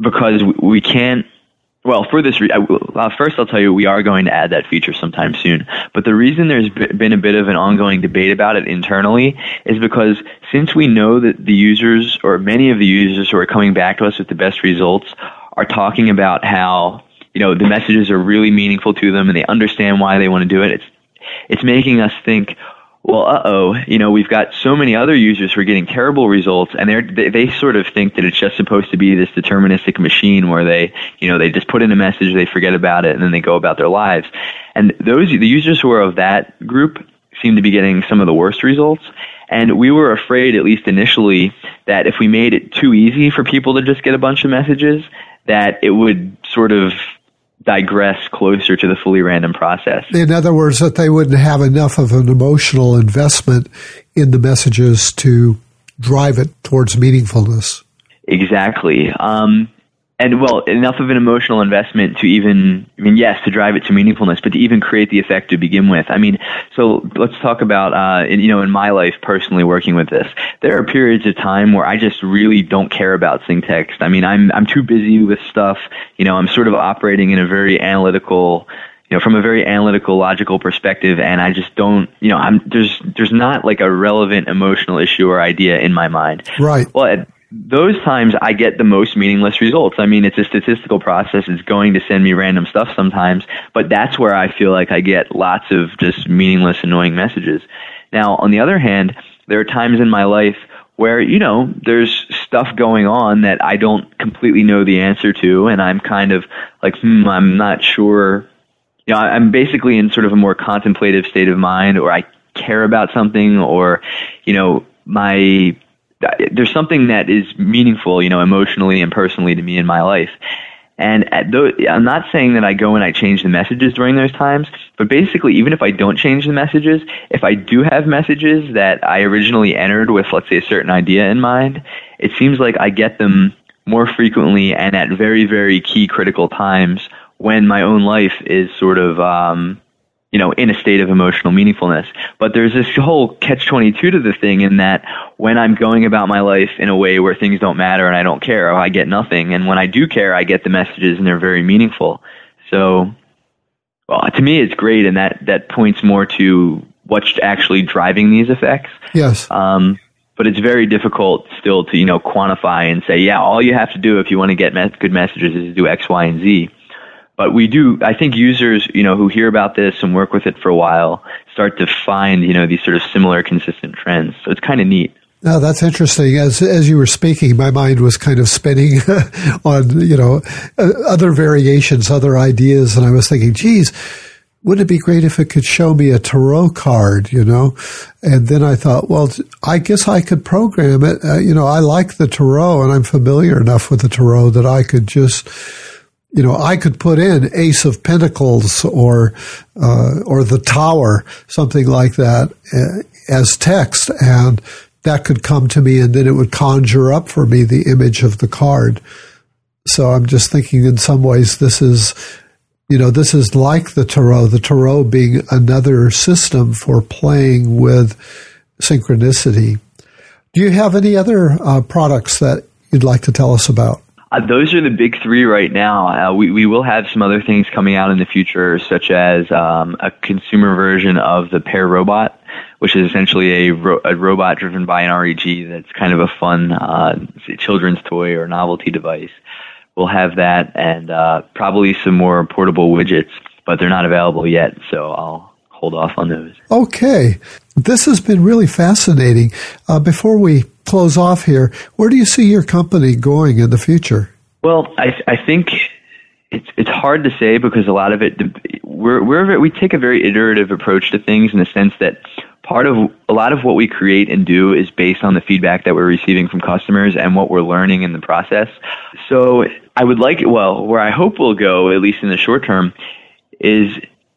because we can't, well, for this, re- uh, first I'll tell you, we are going to add that feature sometime soon. But the reason there's been a bit of an ongoing debate about it internally is because since we know that the users, or many of the users who are coming back to us with the best results, are talking about how, you know, the messages are really meaningful to them and they understand why they want to do it, it's it's making us think, well, uh-oh, you know, we've got so many other users who are getting terrible results, and they're, they they sort of think that it's just supposed to be this deterministic machine where they, you know, they just put in a message, they forget about it, and then they go about their lives. And those, the users who are of that group seem to be getting some of the worst results. And we were afraid, at least initially, that if we made it too easy for people to just get a bunch of messages, that it would sort of digress closer to the fully random process. In other words, that they wouldn't have enough of an emotional investment in the messages to drive it towards meaningfulness. Exactly. Um, and, well, enough of an emotional investment to even, I mean, yes, to drive it to meaningfulness, but to even create the effect to begin with. I mean, so let's talk about, uh, in, you know, in my life personally working with this, there are periods of time where I just really don't care about syntax. I mean, I'm I'm too busy with stuff. You know, I'm sort of operating in a very analytical, you know, from a very analytical, logical perspective, and I just don't, you know, I'm there's there's not like a relevant emotional issue or idea in my mind. Right. Well, at those times I get the most meaningless results. I mean, it's a statistical process. It's going to send me random stuff sometimes, but that's where I feel like I get lots of just meaningless, annoying messages. Now, on the other hand, there are times in my life where, you know, there's stuff going on that I don't completely know the answer to, and I'm kind of like, hmm, I'm not sure. You know, I'm basically in sort of a more contemplative state of mind, or I care about something, or, you know, my there's something that is meaningful, you know, emotionally and personally to me in my life. And at those, I'm not saying that I go and I change the messages during those times, but basically, even if I don't change the messages, if I do have messages that I originally entered with, let's say, a certain idea in mind, it seems like I get them more frequently and at very, very key critical times when my own life is sort of, um, you know, in a state of emotional meaningfulness. But there's this whole catch twenty-two to the thing, in that when I'm going about my life in a way where things don't matter and I don't care, I get nothing. And when I do care, I get the messages and they're very meaningful. So, well, to me, it's great. And that, that points more to what's actually driving these effects. Yes. Um, but it's very difficult still to, you know, quantify and say, yeah, all you have to do if you want to get me- good messages is do X, Y, and Z. But we do, I think users, you know, who hear about this and work with it for a while start to find, you know, these sort of similar consistent trends. So it's kind of neat. Now, that's interesting. As as you were speaking, my mind was kind of spinning on, you know, other variations, other ideas. And I was thinking, geez, wouldn't it be great if it could show me a tarot card, you know? And then I thought, well, I guess I could program it. Uh, you know, I like the tarot and I'm familiar enough with the tarot that I could just, you know, I could put in Ace of Pentacles or uh, or the Tower, something like that, uh, as text, and that could come to me, and then it would conjure up for me the image of the card. So I'm just thinking, in some ways, this is, you know, this is like the tarot. The tarot being another system for playing with synchronicity. Do you have any other uh, products that you'd like to tell us about? Uh, those are the big three right now. Uh, we, we will have some other things coming out in the future, such as um, a consumer version of the Pear Robot, which is essentially a, ro- a robot driven by an R E G that's kind of a fun uh, children's toy or novelty device. We'll have that, and uh, probably some more portable widgets, but they're not available yet, so I'll hold off on those. Okay. This has been really fascinating. Uh, before we close off here, where do you see your company going in the future? Well, I, I think it's it's hard to say, because a lot of it, we're, we're we take a very iterative approach to things, in the sense that part of a lot of what we create and do is based on the feedback that we're receiving from customers and what we're learning in the process. So I would like, well, where I hope we'll go, at least in the short term, is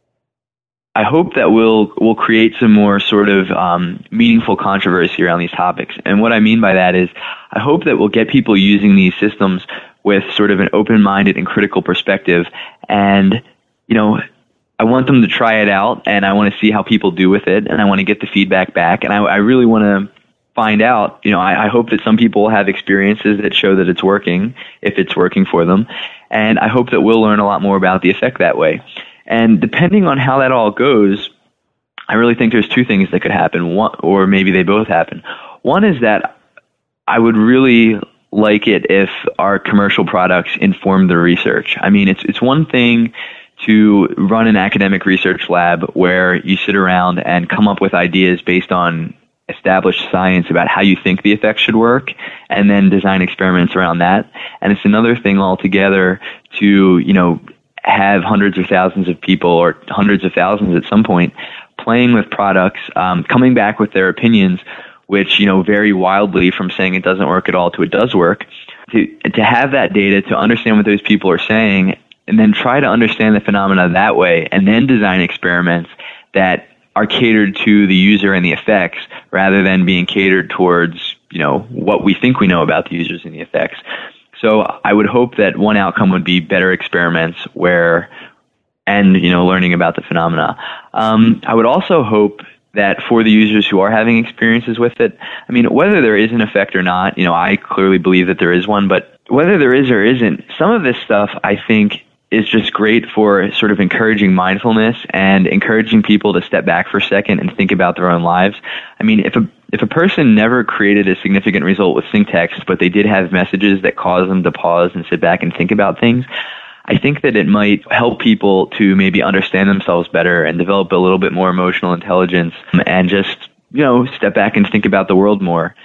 I hope that we'll we'll create some more sort of um, meaningful controversy around these topics. And what I mean by that is, I hope that we'll get people using these systems with sort of an open-minded and critical perspective. And, you know, I want them to try it out, and I want to see how people do with it, and I want to get the feedback back. And I, I really want to find out, you know, I, I hope that some people have experiences that show that it's working, if it's working for them. And I hope that we'll learn a lot more about the effect that way. And depending on how that all goes, I really think there's two things that could happen, one, or maybe they both happen. One is that I would really like it if our commercial products informed the research. I mean, it's it's one thing to run an academic research lab where you sit around and come up with ideas based on established science about how you think the effects should work, and then design experiments around that. And it's another thing altogether to, you know, have hundreds or thousands of people, or hundreds of thousands at some point, playing with products, um, coming back with their opinions, which, you know, vary wildly from saying it doesn't work at all to it does work. To, to have that data, to understand what those people are saying, and then try to understand the phenomena that way, and then design experiments that are catered to the user and the effects, rather than being catered towards, you know, what we think we know about the users and the effects. So I would hope that one outcome would be better experiments where, and, you know, learning about the phenomena. Um, I would also hope that for the users who are having experiences with it, I mean, whether there is an effect or not, you know, I clearly believe that there is one, but whether there is or isn't, some of this stuff I think is just great for sort of encouraging mindfulness and encouraging people to step back for a second and think about their own lives. I mean, if a if a person never created a significant result with syntax, but they did have messages that cause them to pause and sit back and think about things, I think that it might help people to maybe understand themselves better and develop a little bit more emotional intelligence, and just, you know, step back and think about the world more.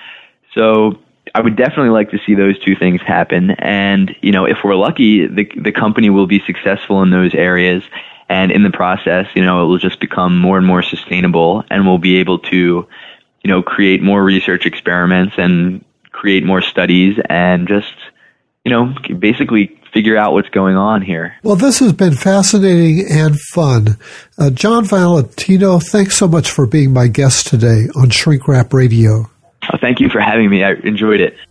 So I would definitely like to see those two things happen. And, you know, if we're lucky, the the company will be successful in those areas. And in the process, you know, it will just become more and more sustainable, and we'll be able to, you know, create more research experiments and create more studies and just, you know, basically figure out what's going on here. Well, this has been fascinating and fun. Uh, John Valentino, thanks so much for being my guest today on Shrink Rap Radio. Oh, thank you for having me. I enjoyed it.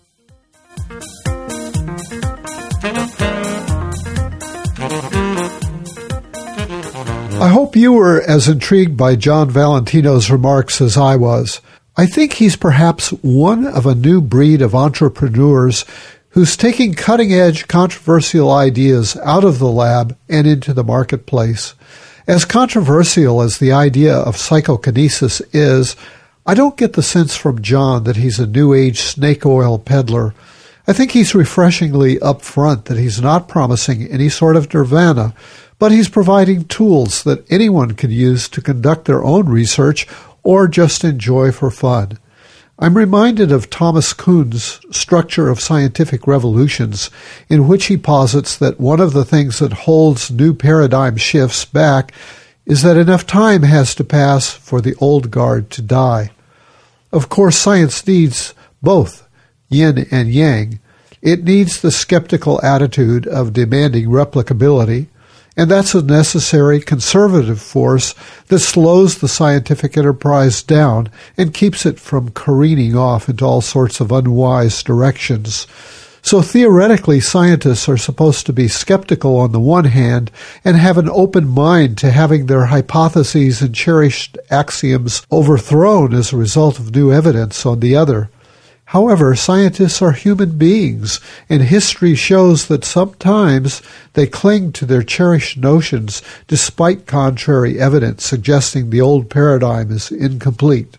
I hope you were as intrigued by John Valentino's remarks as I was. I think he's perhaps one of a new breed of entrepreneurs who's taking cutting-edge, controversial ideas out of the lab and into the marketplace. As controversial as the idea of psychokinesis is, I don't get the sense from John that he's a New Age snake oil peddler. I think he's refreshingly upfront that he's not promising any sort of nirvana, but he's providing tools that anyone can use to conduct their own research or just enjoy for fun. I'm reminded of Thomas Kuhn's Structure of Scientific Revolutions, in which he posits that one of the things that holds new paradigm shifts back is that enough time has to pass for the old guard to die. Of course, science needs both yin and yang. It needs the skeptical attitude of demanding replicability, and that's a necessary conservative force that slows the scientific enterprise down and keeps it from careening off into all sorts of unwise directions. So theoretically, scientists are supposed to be skeptical on the one hand and have an open mind to having their hypotheses and cherished axioms overthrown as a result of new evidence on the other. However, scientists are human beings, and history shows that sometimes they cling to their cherished notions despite contrary evidence suggesting the old paradigm is incomplete.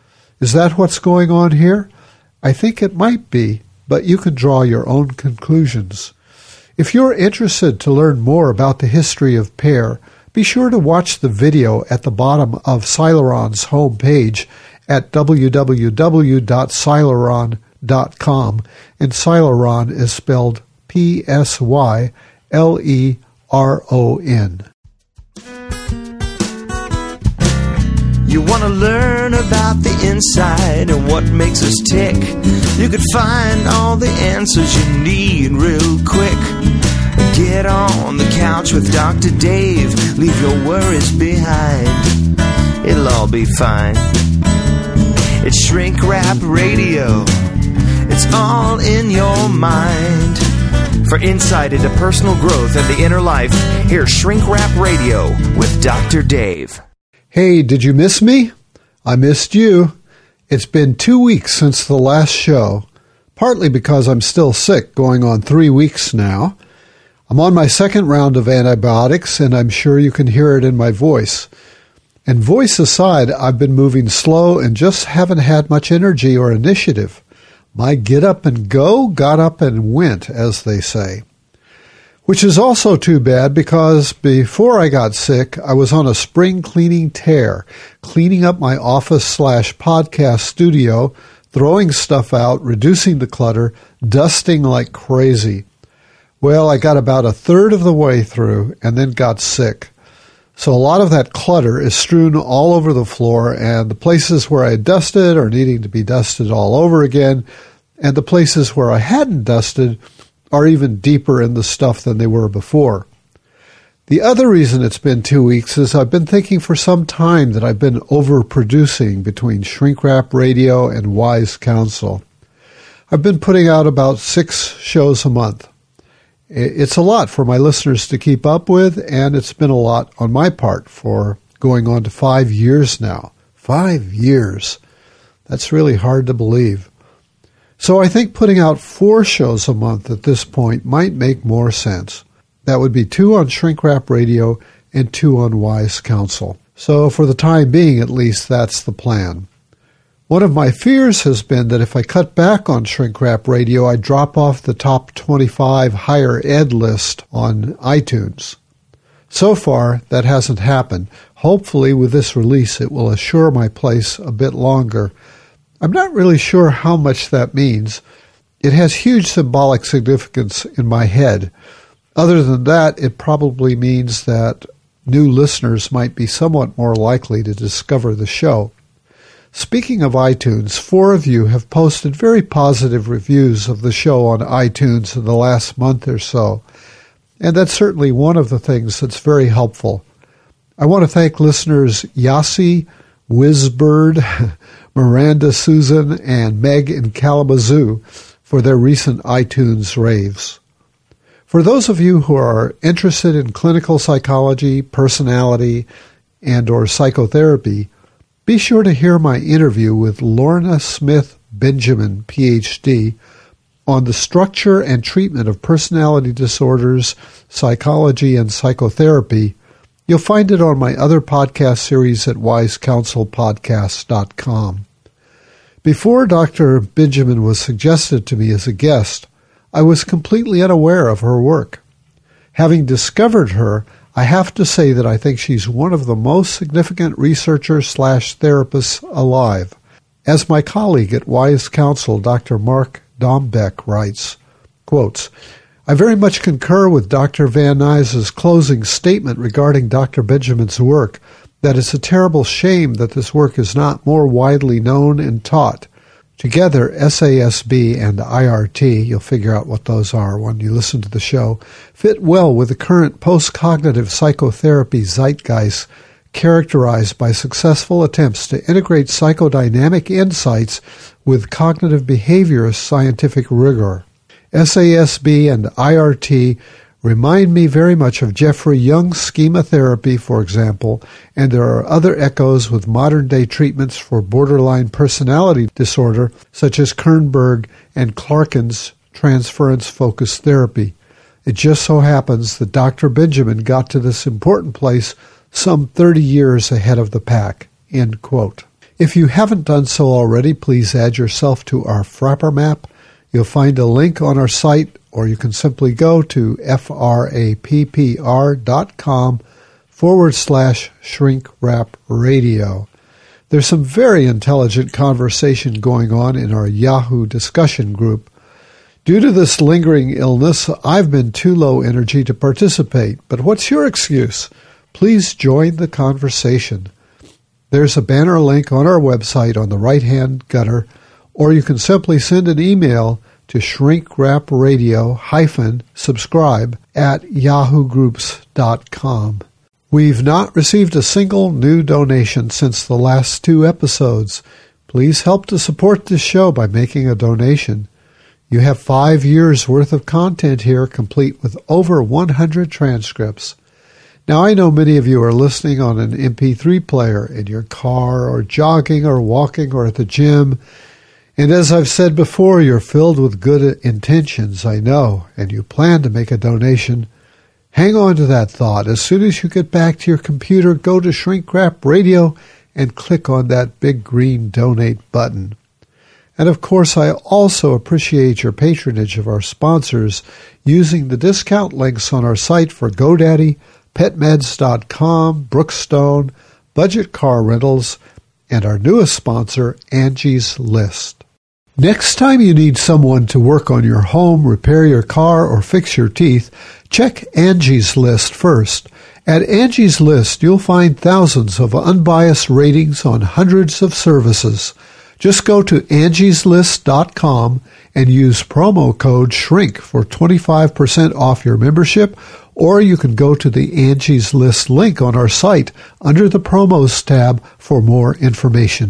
Is that what's going on here? I think it might be, but you can draw your own conclusions. If you're interested to learn more about the history of PEAR, be sure to watch the video at the bottom of Cylorron's homepage at w w w dot cylorron dot com, and Cylorron is spelled P S Y L E R O N. You want to learn about the inside and what makes us tick? You could find all the answers you need real quick. Get on the couch with Doctor Dave. Leave your worries behind. It'll all be fine. It's Shrink Rap Radio. It's all in your mind. For insight into personal growth and the inner life, here's Shrink Rap Radio with Doctor Dave. Hey, did you miss me? I missed you. It's been two weeks since the last show, partly because I'm still sick, going on three weeks now. I'm on my second round of antibiotics, and I'm sure you can hear it in my voice. And voice aside, I've been moving slow and just haven't had much energy or initiative. My get up and go got up and went, as they say. Which is also too bad because before I got sick, I was on a spring cleaning tear, cleaning up my office slash podcast studio, throwing stuff out, reducing the clutter, dusting like crazy. Well, I got about a third of the way through and then got sick. So a lot of that clutter is strewn all over the floor, and the places where I dusted are needing to be dusted all over again, and the places where I hadn't dusted are even deeper in the stuff than they were before. The other reason it's been two weeks is I've been thinking for some time that I've been overproducing between Shrink Rap Radio and Wise Counsel. I've been putting out about six shows a month. It's a lot for my listeners to keep up with, and it's been a lot on my part for going on to five years now. Five years. That's really hard to believe. So I think putting out four shows a month at this point might make more sense. That would be two on Shrink Rap Radio and two on Wise Counsel. So for the time being, at least, that's the plan. One of my fears has been that if I cut back on Shrink Rap Radio, I'd drop off the top twenty-five higher ed list on iTunes. So far, that hasn't happened. Hopefully, with this release, it will assure my place a bit longer. I'm not really sure how much that means. It has huge symbolic significance in my head. Other than that, it probably means that new listeners might be somewhat more likely to discover the show. Speaking of iTunes, four of you have posted very positive reviews of the show on iTunes in the last month or so, and that's certainly one of the things that's very helpful. I want to thank listeners Yassi, Whizbird, Miranda Susan, and Meg in Kalamazoo for their recent iTunes raves. For those of you who are interested in clinical psychology, personality, and or psychotherapy, be sure to hear my interview with Lorna Smith Benjamin, P H D, on the structure and treatment of personality disorders, psychology, and psychotherapy. You'll find it on my other podcast series at wise counsel podcast dot com. Before Doctor Benjamin was suggested to me as a guest, I was completely unaware of her work. Having discovered her, I have to say that I think she's one of the most significant researchers slash therapists alive. As my colleague at Wise Counsel, Doctor Mark Dombeck, writes, quotes, I very much concur with Doctor Van Nuys's closing statement regarding Doctor Benjamin's work, that it's a terrible shame that this work is not more widely known and taught. Together, S A S B and I R T, you'll figure out what those are when you listen to the show, fit well with the current post-cognitive psychotherapy zeitgeist characterized by successful attempts to integrate psychodynamic insights with cognitive behaviorist scientific rigor. S A S B and I R T remind me very much of Jeffrey Young's schema therapy, for example, and there are other echoes with modern-day treatments for borderline personality disorder, such as Kernberg and Clarkin's transference-focused therapy. It just so happens that Doctor Benjamin got to this important place some thirty years ahead of the pack. End quote. If you haven't done so already, please add yourself to our Frappr map. You'll find a link on our site, or you can simply go to frappr.com forward slash shrink rap radio. There's some very intelligent conversation going on in our Yahoo discussion group. Due to this lingering illness, I've been too low energy to participate, but what's your excuse? Please join the conversation. There's a banner link on our website on the right-hand gutter, or you can simply send an email to shrinkrapradio hyphen subscribe at yahoo groups dot com. We've not received a single new donation since the last two episodes. Please help to support this show by making a donation. You have five years worth of content here, complete with over one hundred transcripts. Now, I know many of you are listening on an M P three player in your car or jogging or walking or at the gym. And as I've said before, you're filled with good intentions, I know, and you plan to make a donation. Hang on to that thought. As soon as you get back to your computer, go to Shrink Rap Radio and click on that big green donate button. And of course, I also appreciate your patronage of our sponsors using the discount links on our site for GoDaddy, pet meds dot com, Brookstone, Budget Car Rentals, and our newest sponsor, Angie's List. Next time you need someone to work on your home, repair your car, or fix your teeth, check Angie's List first. At Angie's List, you'll find thousands of unbiased ratings on hundreds of services. Just go to angies list dot com and use promo code SHRINK for twenty-five percent off your membership, or you can go to the Angie's List link on our site under the Promos tab for more information.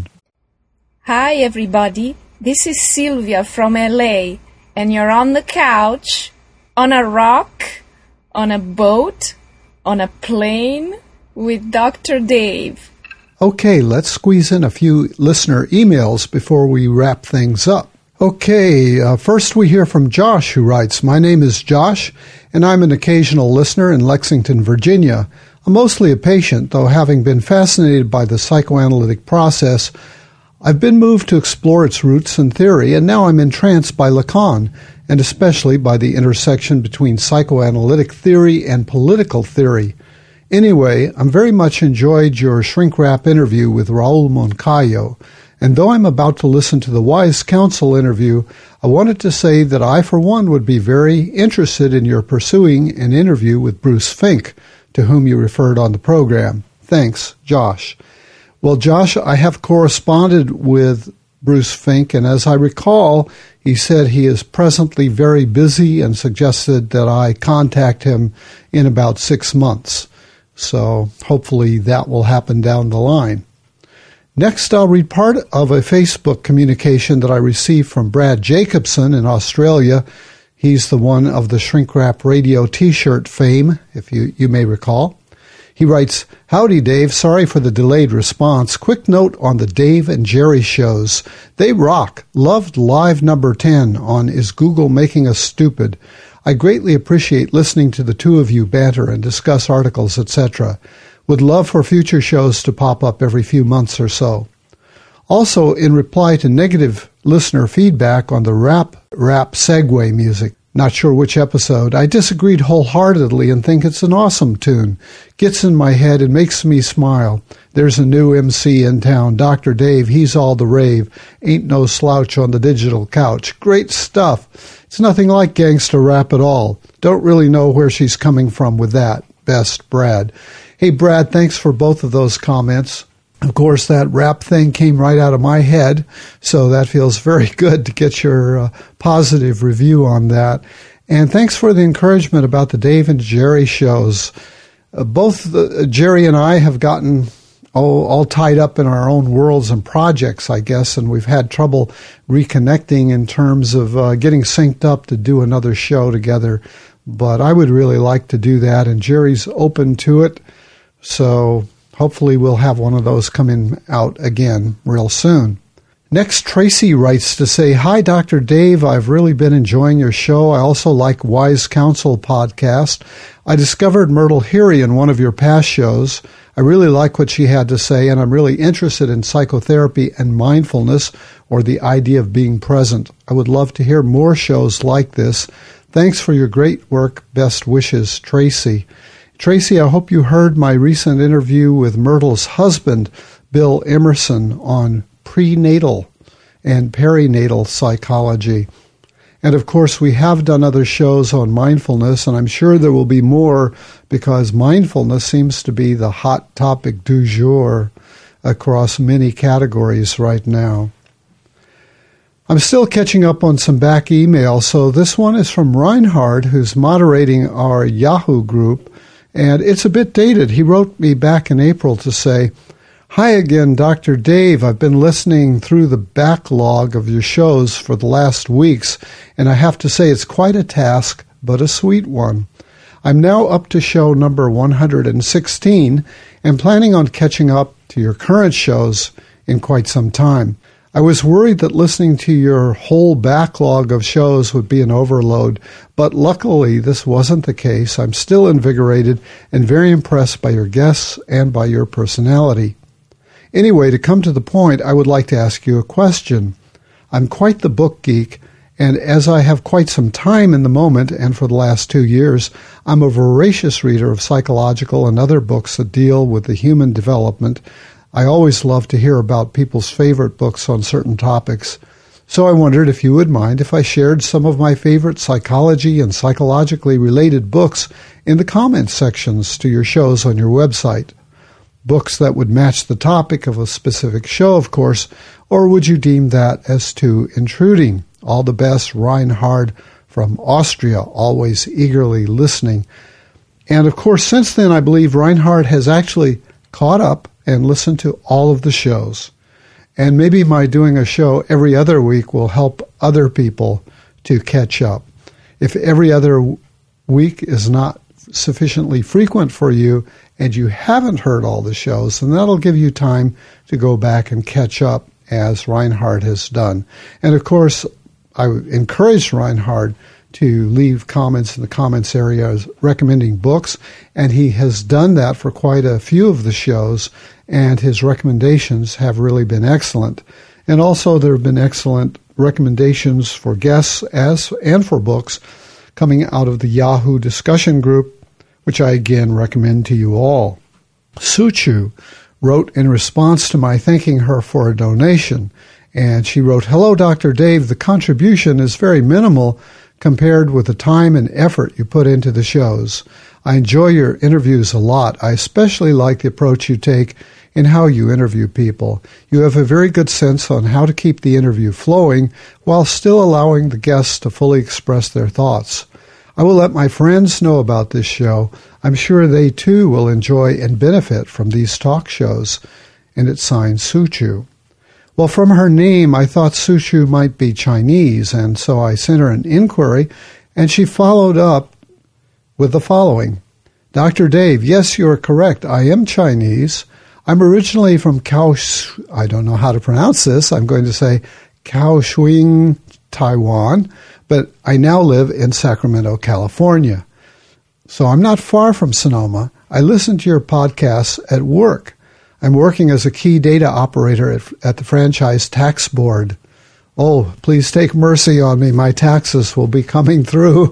Hi, everybody. This is Sylvia from L A, and you're on the couch, on a rock, on a boat, on a plane with Doctor Dave. Okay, let's squeeze in a few listener emails before we wrap things up. Okay, uh, first we hear from Josh, who writes, "My name is Josh, and I'm an occasional listener in Lexington, Virginia. I'm mostly a patient, though having been fascinated by the psychoanalytic process, I've been moved to explore its roots and theory, and now I'm entranced by Lacan, and especially by the intersection between psychoanalytic theory and political theory. Anyway, I'm very much enjoyed your Shrink Rap interview with Raul Moncayo, and though I'm about to listen to the Wise Counsel interview, I wanted to say that I, for one, would be very interested in your pursuing an interview with Bruce Fink, to whom you referred on the program. Thanks, Josh." Well, Josh, I have corresponded with Bruce Fink, and as I recall, he said he is presently very busy and suggested that I contact him in about six months. So hopefully that will happen down the line. Next, I'll read part of a Facebook communication that I received from Brad Jacobson in Australia. He's the one of the Shrink Rap Radio T-shirt fame, if you, you may recall. He writes, "Howdy, Dave. Sorry for the delayed response. Quick note on the Dave and Jerry shows. They rock. Loved live number ten on Is Google Making Us Stupid? I greatly appreciate listening to the two of you banter and discuss articles, et cetera. Would love for future shows to pop up every few months or so. Also, in reply to negative listener feedback on the rap rap segue music, not sure which episode, I disagreed wholeheartedly and think it's an awesome tune. Gets in my head and makes me smile. There's a new M C in town, Doctor Dave. He's all the rave. Ain't no slouch on the digital couch. Great stuff. It's nothing like gangster rap at all. Don't really know where she's coming from with that. Best, Brad." Hey, Brad, thanks for both of those comments. Of course, that rap thing came right out of my head, so that feels very good to get your uh, positive review on that. And thanks for the encouragement about the Dave and Jerry shows. Uh, both the, uh, Jerry and I have gotten oh, all tied up in our own worlds and projects, I guess, and we've had trouble reconnecting in terms of uh, getting synced up to do another show together. But I would really like to do that, and Jerry's open to it, so hopefully we'll have one of those coming out again real soon. Next, Tracy writes to say, "Hi, Doctor Dave. I've really been enjoying your show. I also like Wise Counsel podcast. I discovered Myrtle Heary in one of your past shows. I really like what she had to say, and I'm really interested in psychotherapy and mindfulness, or the idea of being present. I would love to hear more shows like this. Thanks for your great work. Best wishes, Tracy." Tracy, I hope you heard my recent interview with Myrtle's husband, Bill Emerson, on prenatal and perinatal psychology. And of course, we have done other shows on mindfulness, and I'm sure there will be more, because mindfulness seems to be the hot topic du jour across many categories right now. I'm still catching up on some back emails, so this one is from Reinhard, who's moderating our Yahoo group, and it's a bit dated. He wrote me back in April to say, "Hi again, Doctor Dave. I've been listening through the backlog of your shows for the last weeks, and I have to say it's quite a task, but a sweet one. I'm now up to show number one hundred sixteen and planning on catching up to your current shows in quite some time. I was worried that listening to your whole backlog of shows would be an overload, but luckily this wasn't the case. I'm still invigorated and very impressed by your guests and by your personality. Anyway, to come to the point, I would like to ask you a question. I'm quite the book geek, and as I have quite some time in the moment, and for the last two years, I'm a voracious reader of psychological and other books that deal with the human development. I always love to hear about people's favorite books on certain topics, so I wondered if you would mind if I shared some of my favorite psychology and psychologically related books in the comments sections to your shows on your website. Books that would match the topic of a specific show, of course, or would you deem that as too intruding? All the best, Reinhard from Austria, always eagerly listening. And of course, since then, I believe Reinhard has actually caught up and listened to all of the shows. And maybe my doing a show every other week will help other people to catch up. If every other week is not sufficiently frequent for you and you haven't heard all the shows, then that'll give you time to go back and catch up as Reinhard has done. And of course, I encourage Reinhard to leave comments in the comments area recommending books, and he has done that for quite a few of the shows, and his recommendations have really been excellent. And also there have been excellent recommendations for guests as and for books coming out of the Yahoo discussion group, which I again recommend to you all. Suchu wrote in response to my thanking her for a donation, and she wrote, "Hello, Doctor Dave. The contribution is very minimal compared with the time and effort you put into the shows. I enjoy your interviews a lot. I especially like the approach you take in how you interview people. You have a very good sense on how to keep the interview flowing while still allowing the guests to fully express their thoughts. I will let my friends know about this show. I'm sure they too will enjoy and benefit from these talk shows." And it's signed Suchu. Well, from her name, I thought Suchu might be Chinese, and so I sent her an inquiry, and she followed up with the following. "Doctor Dave, yes, you're correct. I am Chinese. I'm originally from Kaohsiung, I don't know how to pronounce this. I'm going to say Kaohsiung, Taiwan, but I now live in Sacramento, California. So I'm not far from Sonoma. I listen to your podcasts at work. I'm working as a key data operator at, at the Franchise Tax Board. Oh, please take mercy on me. My taxes will be coming through."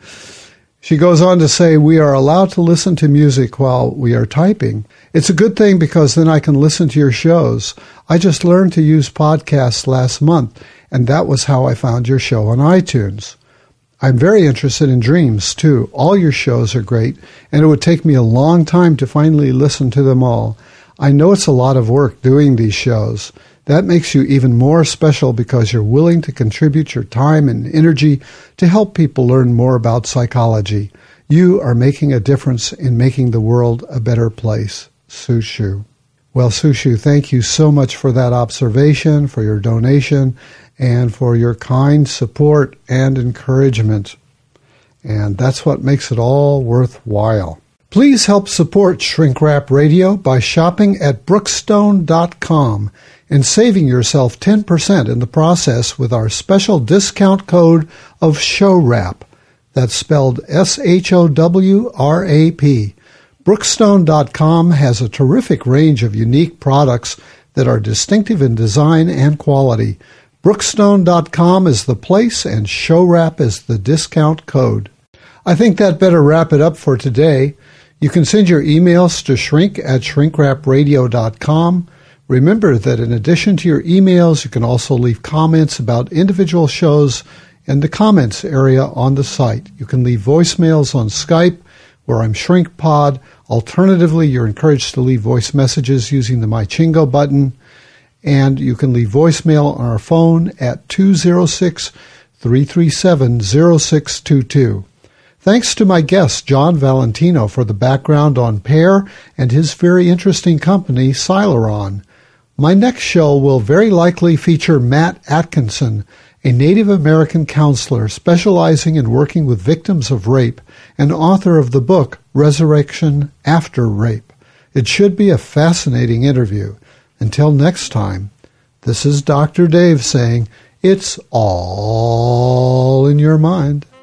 She goes on to say, "We are allowed to listen to music while we are typing. It's a good thing because then I can listen to your shows. I just learned to use podcasts last month, and that was how I found your show on iTunes. I'm very interested in dreams, too. All your shows are great, and it would take me a long time to finally listen to them all. I know it's a lot of work doing these shows. That makes you even more special because you're willing to contribute your time and energy to help people learn more about psychology. You are making a difference in making the world a better place. Sushu." Well, Sushu, thank you so much for that observation, for your donation, and for your kind support and encouragement. And that's what makes it all worthwhile. Please help support Shrink Rap Radio by shopping at brookstone dot com and saving yourself ten percent in the process with our special discount code of SHOWRAP. That's spelled S H O W R A P. brookstone dot com has a terrific range of unique products that are distinctive in design and quality. brookstone dot com is the place, and SHOWRAP is the discount code. I think that better wrap it up for today. You can send your emails to shrink at shrinkrapradio dot com. Remember that in addition to your emails, you can also leave comments about individual shows in the comments area on the site. You can leave voicemails on Skype, where I'm ShrinkPod. Alternatively, you're encouraged to leave voice messages using the My Chingo button. And you can leave voicemail on our phone at two oh six, three three seven, oh six two two. Thanks to my guest, John Valentino, for the background on Pear and his very interesting company, Sileron. My next show will very likely feature Matt Atkinson, a Native American counselor specializing in working with victims of rape and author of the book Resurrection After Rape. It should be a fascinating interview. Until next time, this is Doctor Dave saying, it's all in your mind.